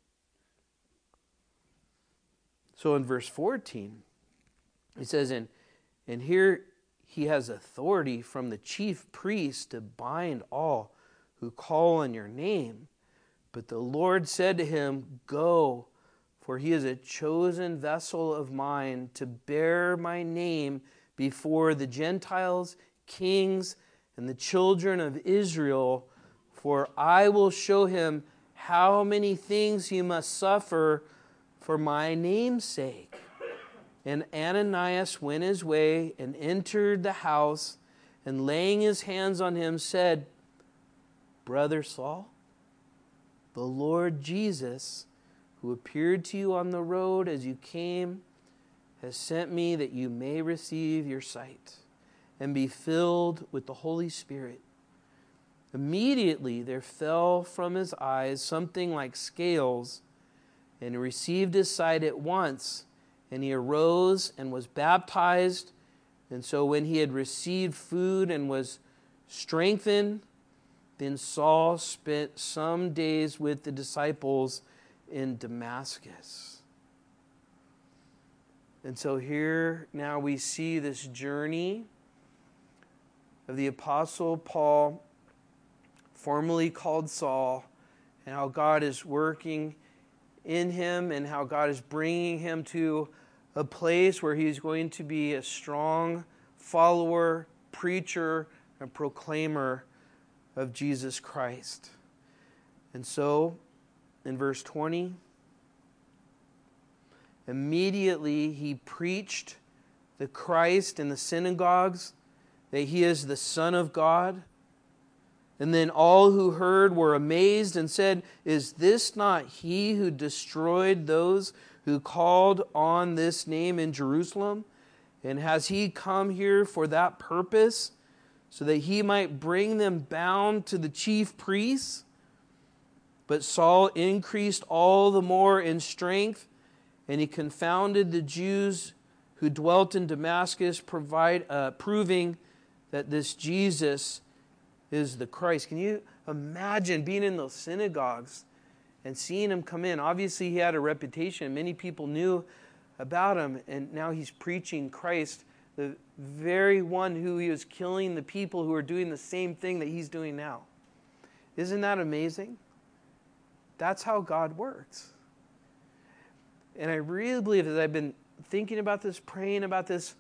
So in verse 14, he says, and here he has authority from the chief priest to bind all who call on your name. But the Lord said to him, go, for he is a chosen vessel of mine to bear my name before the Gentiles, kings, and the children of Israel. For I will show him how many things he must suffer for my name's sake. And Ananias went his way and entered the house, and laying his hands on him said, Brother Saul, the Lord Jesus, who appeared to you on the road as you came, has sent me that you may receive your sight and be filled with the Holy Spirit. Immediately there fell from his eyes something like scales, and he received his sight at once, and he arose and was baptized. And so when he had received food and was strengthened, then Saul spent some days with the disciples in Damascus. And so here now we see this journey of the Apostle Paul, formerly called Saul, and how God is working in him and how God is bringing him to a place where he's going to be a strong follower, preacher, and proclaimer of Jesus Christ. And so in verse 20. Immediately he preached the Christ in the synagogues, that he is the Son of God. And then all who heard were amazed and said, "Is this not he who destroyed those who called on this name in Jerusalem? And has he come here for that purpose, so that he might bring them bound to the chief priests?" But Saul increased all the more in strength, and he confounded the Jews who dwelt in Damascus, proving that this Jesus is the Christ. Can you imagine being in those synagogues and seeing him come in? Obviously, he had a reputation. Many people knew about him, and now he's preaching Christ, the very one who he was killing the people who are doing the same thing that he's doing now. Isn't that amazing? That's how God works. And I really believe, as I've been thinking about this, praying about this,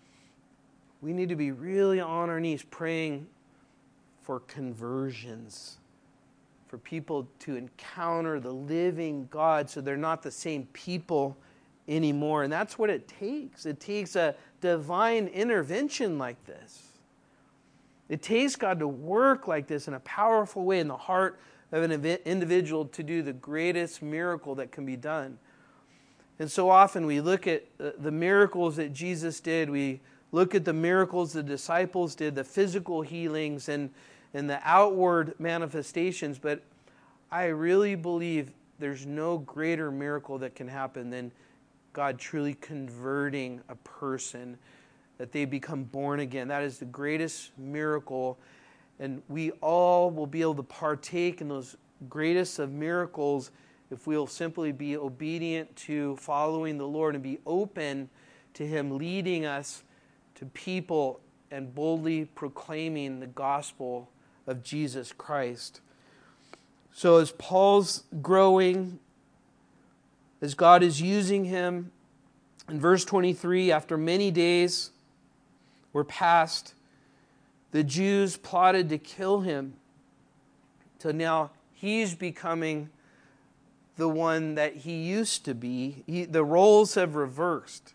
we need to be really on our knees praying for conversions, for people to encounter the living God so they're not the same people anymore. And that's what it takes. It takes a divine intervention like this. It takes God to work like this in a powerful way in the heart of an individual to do the greatest miracle that can be done. And so often we look at the miracles that Jesus did. We look at the miracles the disciples did, the physical healings and the outward manifestations. But I really believe there's no greater miracle that can happen than God truly converting a person, that they become born again. That is the greatest miracle. And we all will be able to partake in those greatest of miracles if we'll simply be obedient to following the Lord and be open to him leading us to people and boldly proclaiming the gospel of Jesus Christ. So as Paul's growing, as God is using him, in verse 23, after many days were passed, the Jews plotted to kill him. So now he's becoming the one that he used to be. The roles have reversed.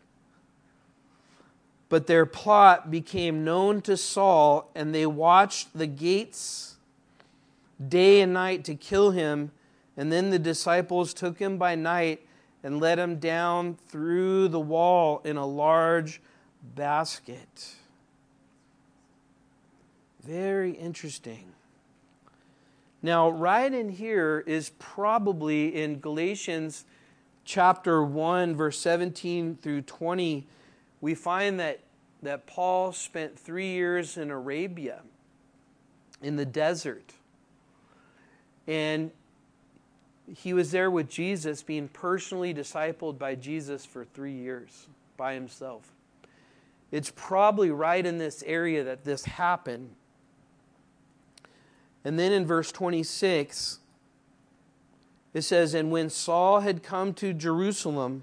But their plot became known to Saul, and they watched the gates day and night to kill him. And then the disciples took him by night and let him down through the wall in a large basket. Very interesting. Now, right in here is probably in Galatians chapter 1, verse 17 through 20, we find that Paul spent 3 years in Arabia, in the desert. And he was there with Jesus, being personally discipled by Jesus for 3 years by himself. It's probably right in this area that this happened. And then in verse 26, it says, "And when Saul had come to Jerusalem,"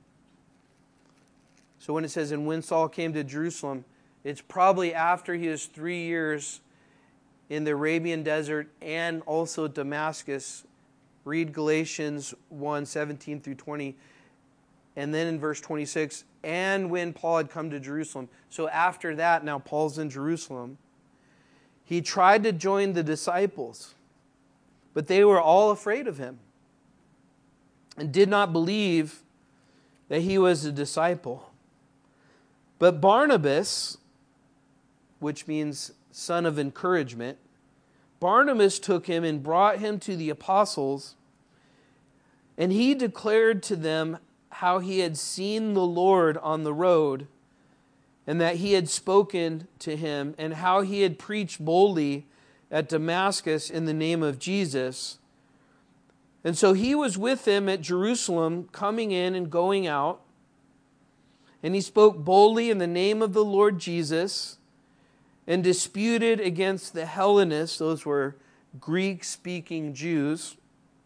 so when it says, "and when Saul came to Jerusalem," it's probably after he was 3 years in the Arabian desert and also Damascus. Read Galatians 1, 17 through 20. And then in verse 26, "and when Paul had come to Jerusalem." So after that, now Paul's in Jerusalem. "He tried to join the disciples, but they were all afraid of him and did not believe that he was a disciple. But Barnabas," which means son of encouragement, "Barnabas took him and brought him to the apostles, and he declared to them how he had seen the Lord on the road, and that he had spoken to him, and how he had preached boldly at Damascus in the name of Jesus. And so he was with them at Jerusalem, coming in and going out. And he spoke boldly in the name of the Lord Jesus, and disputed against the Hellenists," those were Greek-speaking Jews,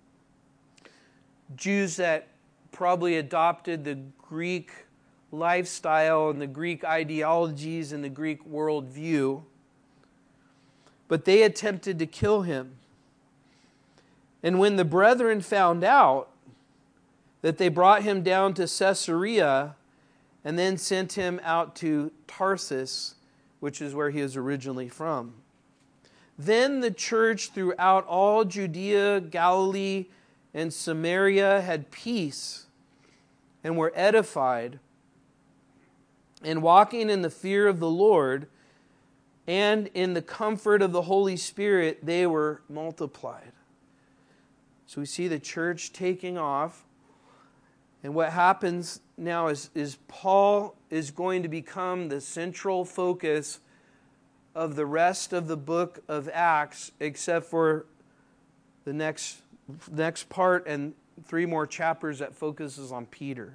Jews that probably adopted the Greek lifestyle and the Greek ideologies and the Greek worldview. But they attempted to kill him. And when the brethren found out that, they brought him down to Caesarea and then sent him out to Tarsus, which is where he is originally from. Then the church throughout all Judea, Galilee, and Samaria had peace and were edified, and walking in the fear of the Lord and in the comfort of the Holy Spirit, they were multiplied. So we see the church taking off. And what happens now is Paul is going to become the central focus of the rest of the book of Acts, except for the next part and 3 more chapters that focuses on Peter.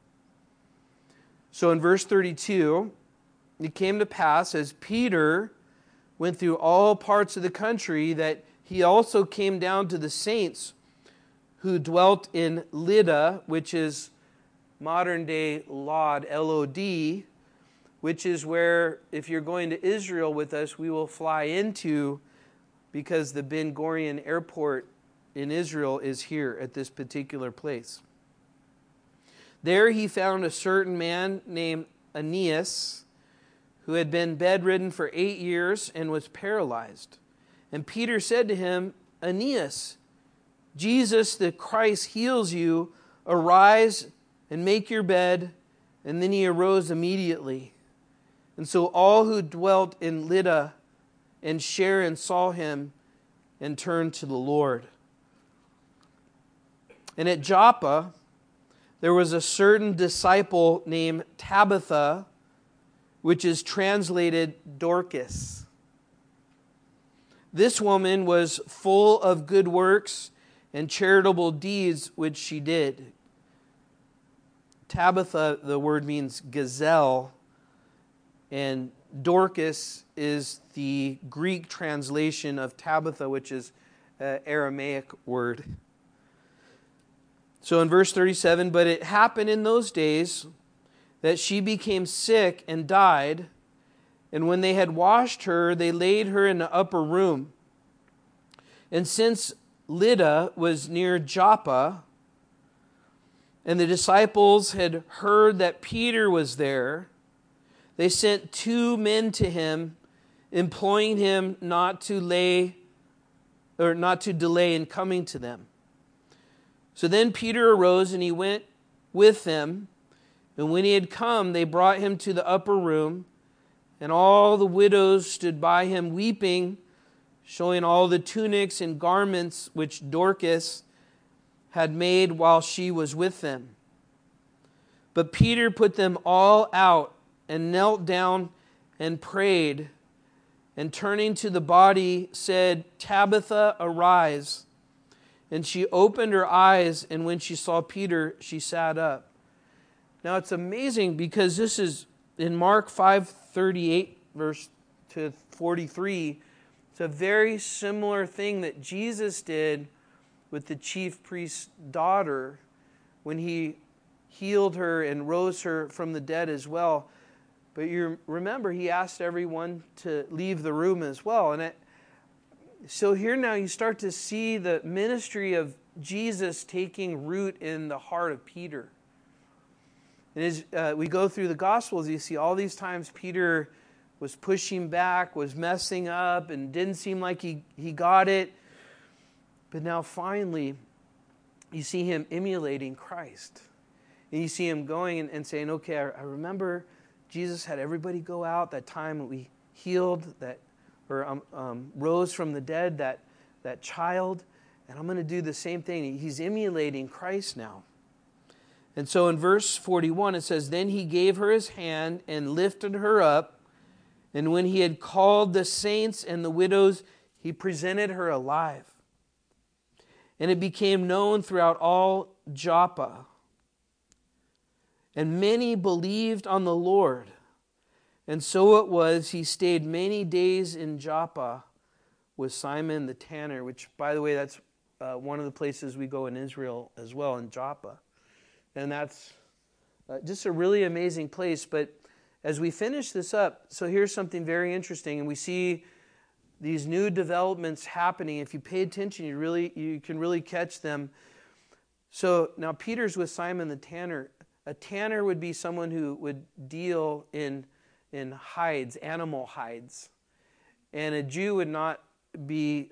So in verse 32, it came to pass as Peter went through all parts of the country that he also came down to the saints who dwelt in Lydda, which is modern day Lod, L-O-D, which is where, if you're going to Israel with us, we will fly into, because the Ben Gurion Airport in Israel is here at this particular place. There he found a certain man named Aeneas, who had been bedridden for 8 years and was paralyzed. And Peter said to him, Aeneas, Jesus the Christ heals you. Arise and make your bed. And then he arose immediately. And so all who dwelt in Lydda and Sharon saw him and turned to the Lord. And at Joppa there was a certain disciple named Tabitha, which is translated Dorcas. This woman was full of good works and charitable deeds which she did. Tabitha, the word means gazelle, and Dorcas is the Greek translation of Tabitha, which is an Aramaic word. So in verse 37, but it happened in those days that she became sick and died, and when they had washed her, they laid her in the upper room. And since Lydda was near Joppa, and the disciples had heard that Peter was there, they sent 2 men to him, imploring him not to delay in coming to them. So then Peter arose and he went with them. And when he had come, they brought him to the upper room, and all the widows stood by him weeping, showing all the tunics and garments which Dorcas had made while she was with them. But Peter put them all out and knelt down and prayed, and turning to the body said, Tabitha, arise. And she opened her eyes, and when she saw Peter, she sat up. Now it's amazing because this is in Mark 5:38 verse to 43. It's a very similar thing that Jesus did with the chief priest's daughter when he healed her and rose her from the dead as well. But you remember, he asked everyone to leave the room as well. And so here now you start to see the ministry of Jesus taking root in the heart of Peter. And as we go through the Gospels, you see all these times Peter was pushing back, was messing up, and didn't seem like he got it. But now finally, you see him emulating Christ. And you see him going and saying, okay, I remember Jesus had everybody go out that time that we healed, rose from the dead, that child, and I'm going to do the same thing. He's emulating Christ now. And so in verse 41 it says, then he gave her his hand and lifted her up, and when he had called the saints and the widows, he presented her alive. And it became known throughout all Joppa. And many believed on the Lord. And so it was, he stayed many days in Joppa with Simon the tanner, which, by the way, that's one of the places we go in Israel as well, in Joppa. And that's just a really amazing place. But as we finish this up, so here's something very interesting. And we see these new developments happening. If you pay attention, you can really catch them. So now Peter's with Simon the tanner. A tanner would be someone who would deal in hides, animal hides. And a Jew would not be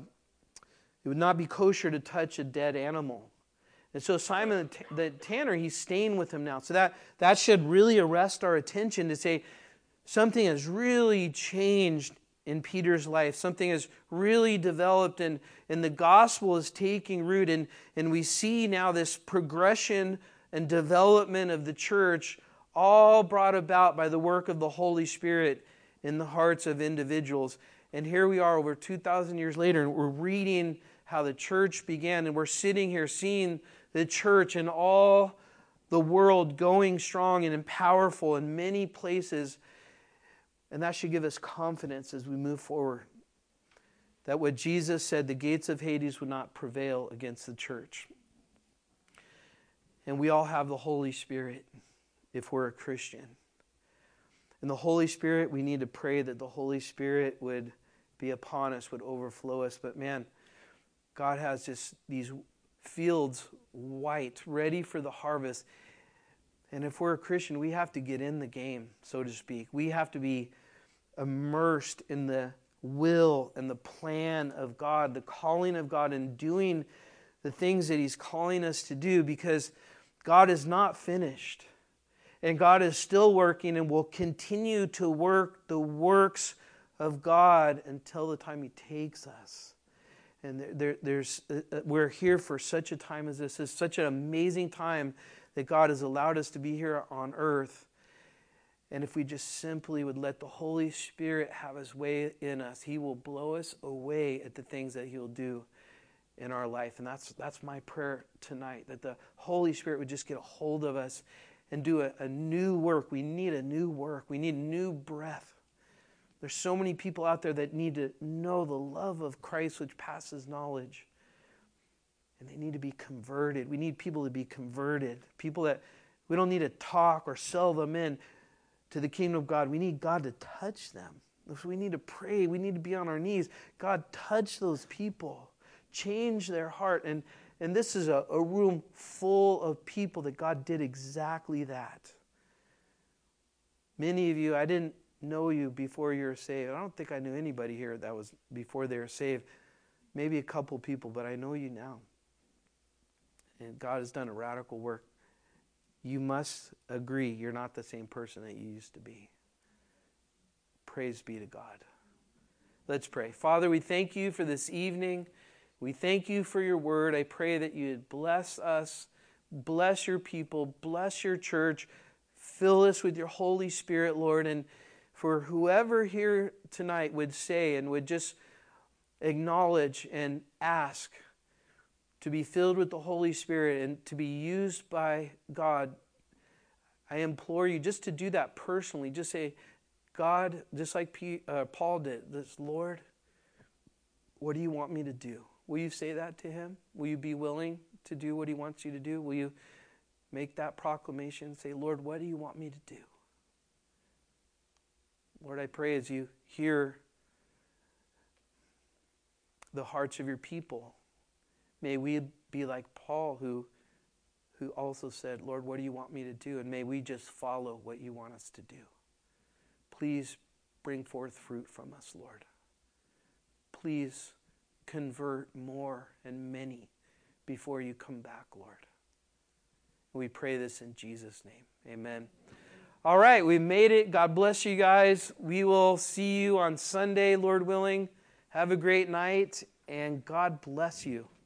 it would not be kosher to touch a dead animal. And so Simon the tanner, he's staying with him now. So that should really arrest our attention to say something has really changed in Peter's life. Something has really developed, and the gospel is taking root. And we see now this progression and development of the church, all brought about by the work of the Holy Spirit in the hearts of individuals. And here we are over 2,000 years later, and we're reading how the church began, and we're sitting here seeing the church and all the world going strong and powerful in many places. And that should give us confidence as we move forward, that what Jesus said, the gates of Hades would not prevail against the church. And we all have the Holy Spirit if we're a Christian. And the Holy Spirit, we need to pray that the Holy Spirit would be upon us, would overflow us. But man, God has just these fields white, ready for the harvest. And if we're a Christian, we have to get in the game, so to speak. We have to be immersed in the will and the plan of God, the calling of God, and doing the things that He's calling us to do, because God is not finished. And God is still working and will continue to work the works of God until the time He takes us. And we're here for such a time as this. It's such an amazing time that God has allowed us to be here on earth. And if we just simply would let the Holy Spirit have His way in us, He will blow us away at the things that He'll do in our life. And that's my prayer tonight, that the Holy Spirit would just get a hold of us and do a new work. We need a new work. We need new breath. There's so many people out there that need to know the love of Christ which passes knowledge. And they need to be converted. We need people to be converted. People that we don't need to talk or sell them in to the kingdom of God. We need God to touch them. We need to pray. We need to be on our knees. God, touch those people. Change their heart. And this is a room full of people that God did exactly that. Many of you, I didn't know you before you were saved. I don't think I knew anybody here that was before they were saved. Maybe a couple people, but I know you now. And God has done a radical work. You must agree you're not the same person that you used to be. Praise be to God. Let's pray. Father, we thank you for this evening. We thank you for your word. I pray that you would bless us, bless your people, bless your church. Fill us with your Holy Spirit, Lord. And for whoever here tonight would say and would just acknowledge and ask to be filled with the Holy Spirit and to be used by God, I implore you just to do that personally. Just say, God, just like Paul did, this, Lord, what do you want me to do? Will you say that to Him? Will you be willing to do what He wants you to do? Will you make that proclamation? Say, Lord, what do you want me to do? Lord, I pray as you hear the hearts of your people, may we be like Paul who also said, Lord, what do you want me to do? And may we just follow what you want us to do. Please bring forth fruit from us, Lord. Please convert more and many before you come back, Lord. We pray this in Jesus' name. Amen. All right, we made it. God bless you guys. We will see you on Sunday, Lord willing. Have a great night, and God bless you.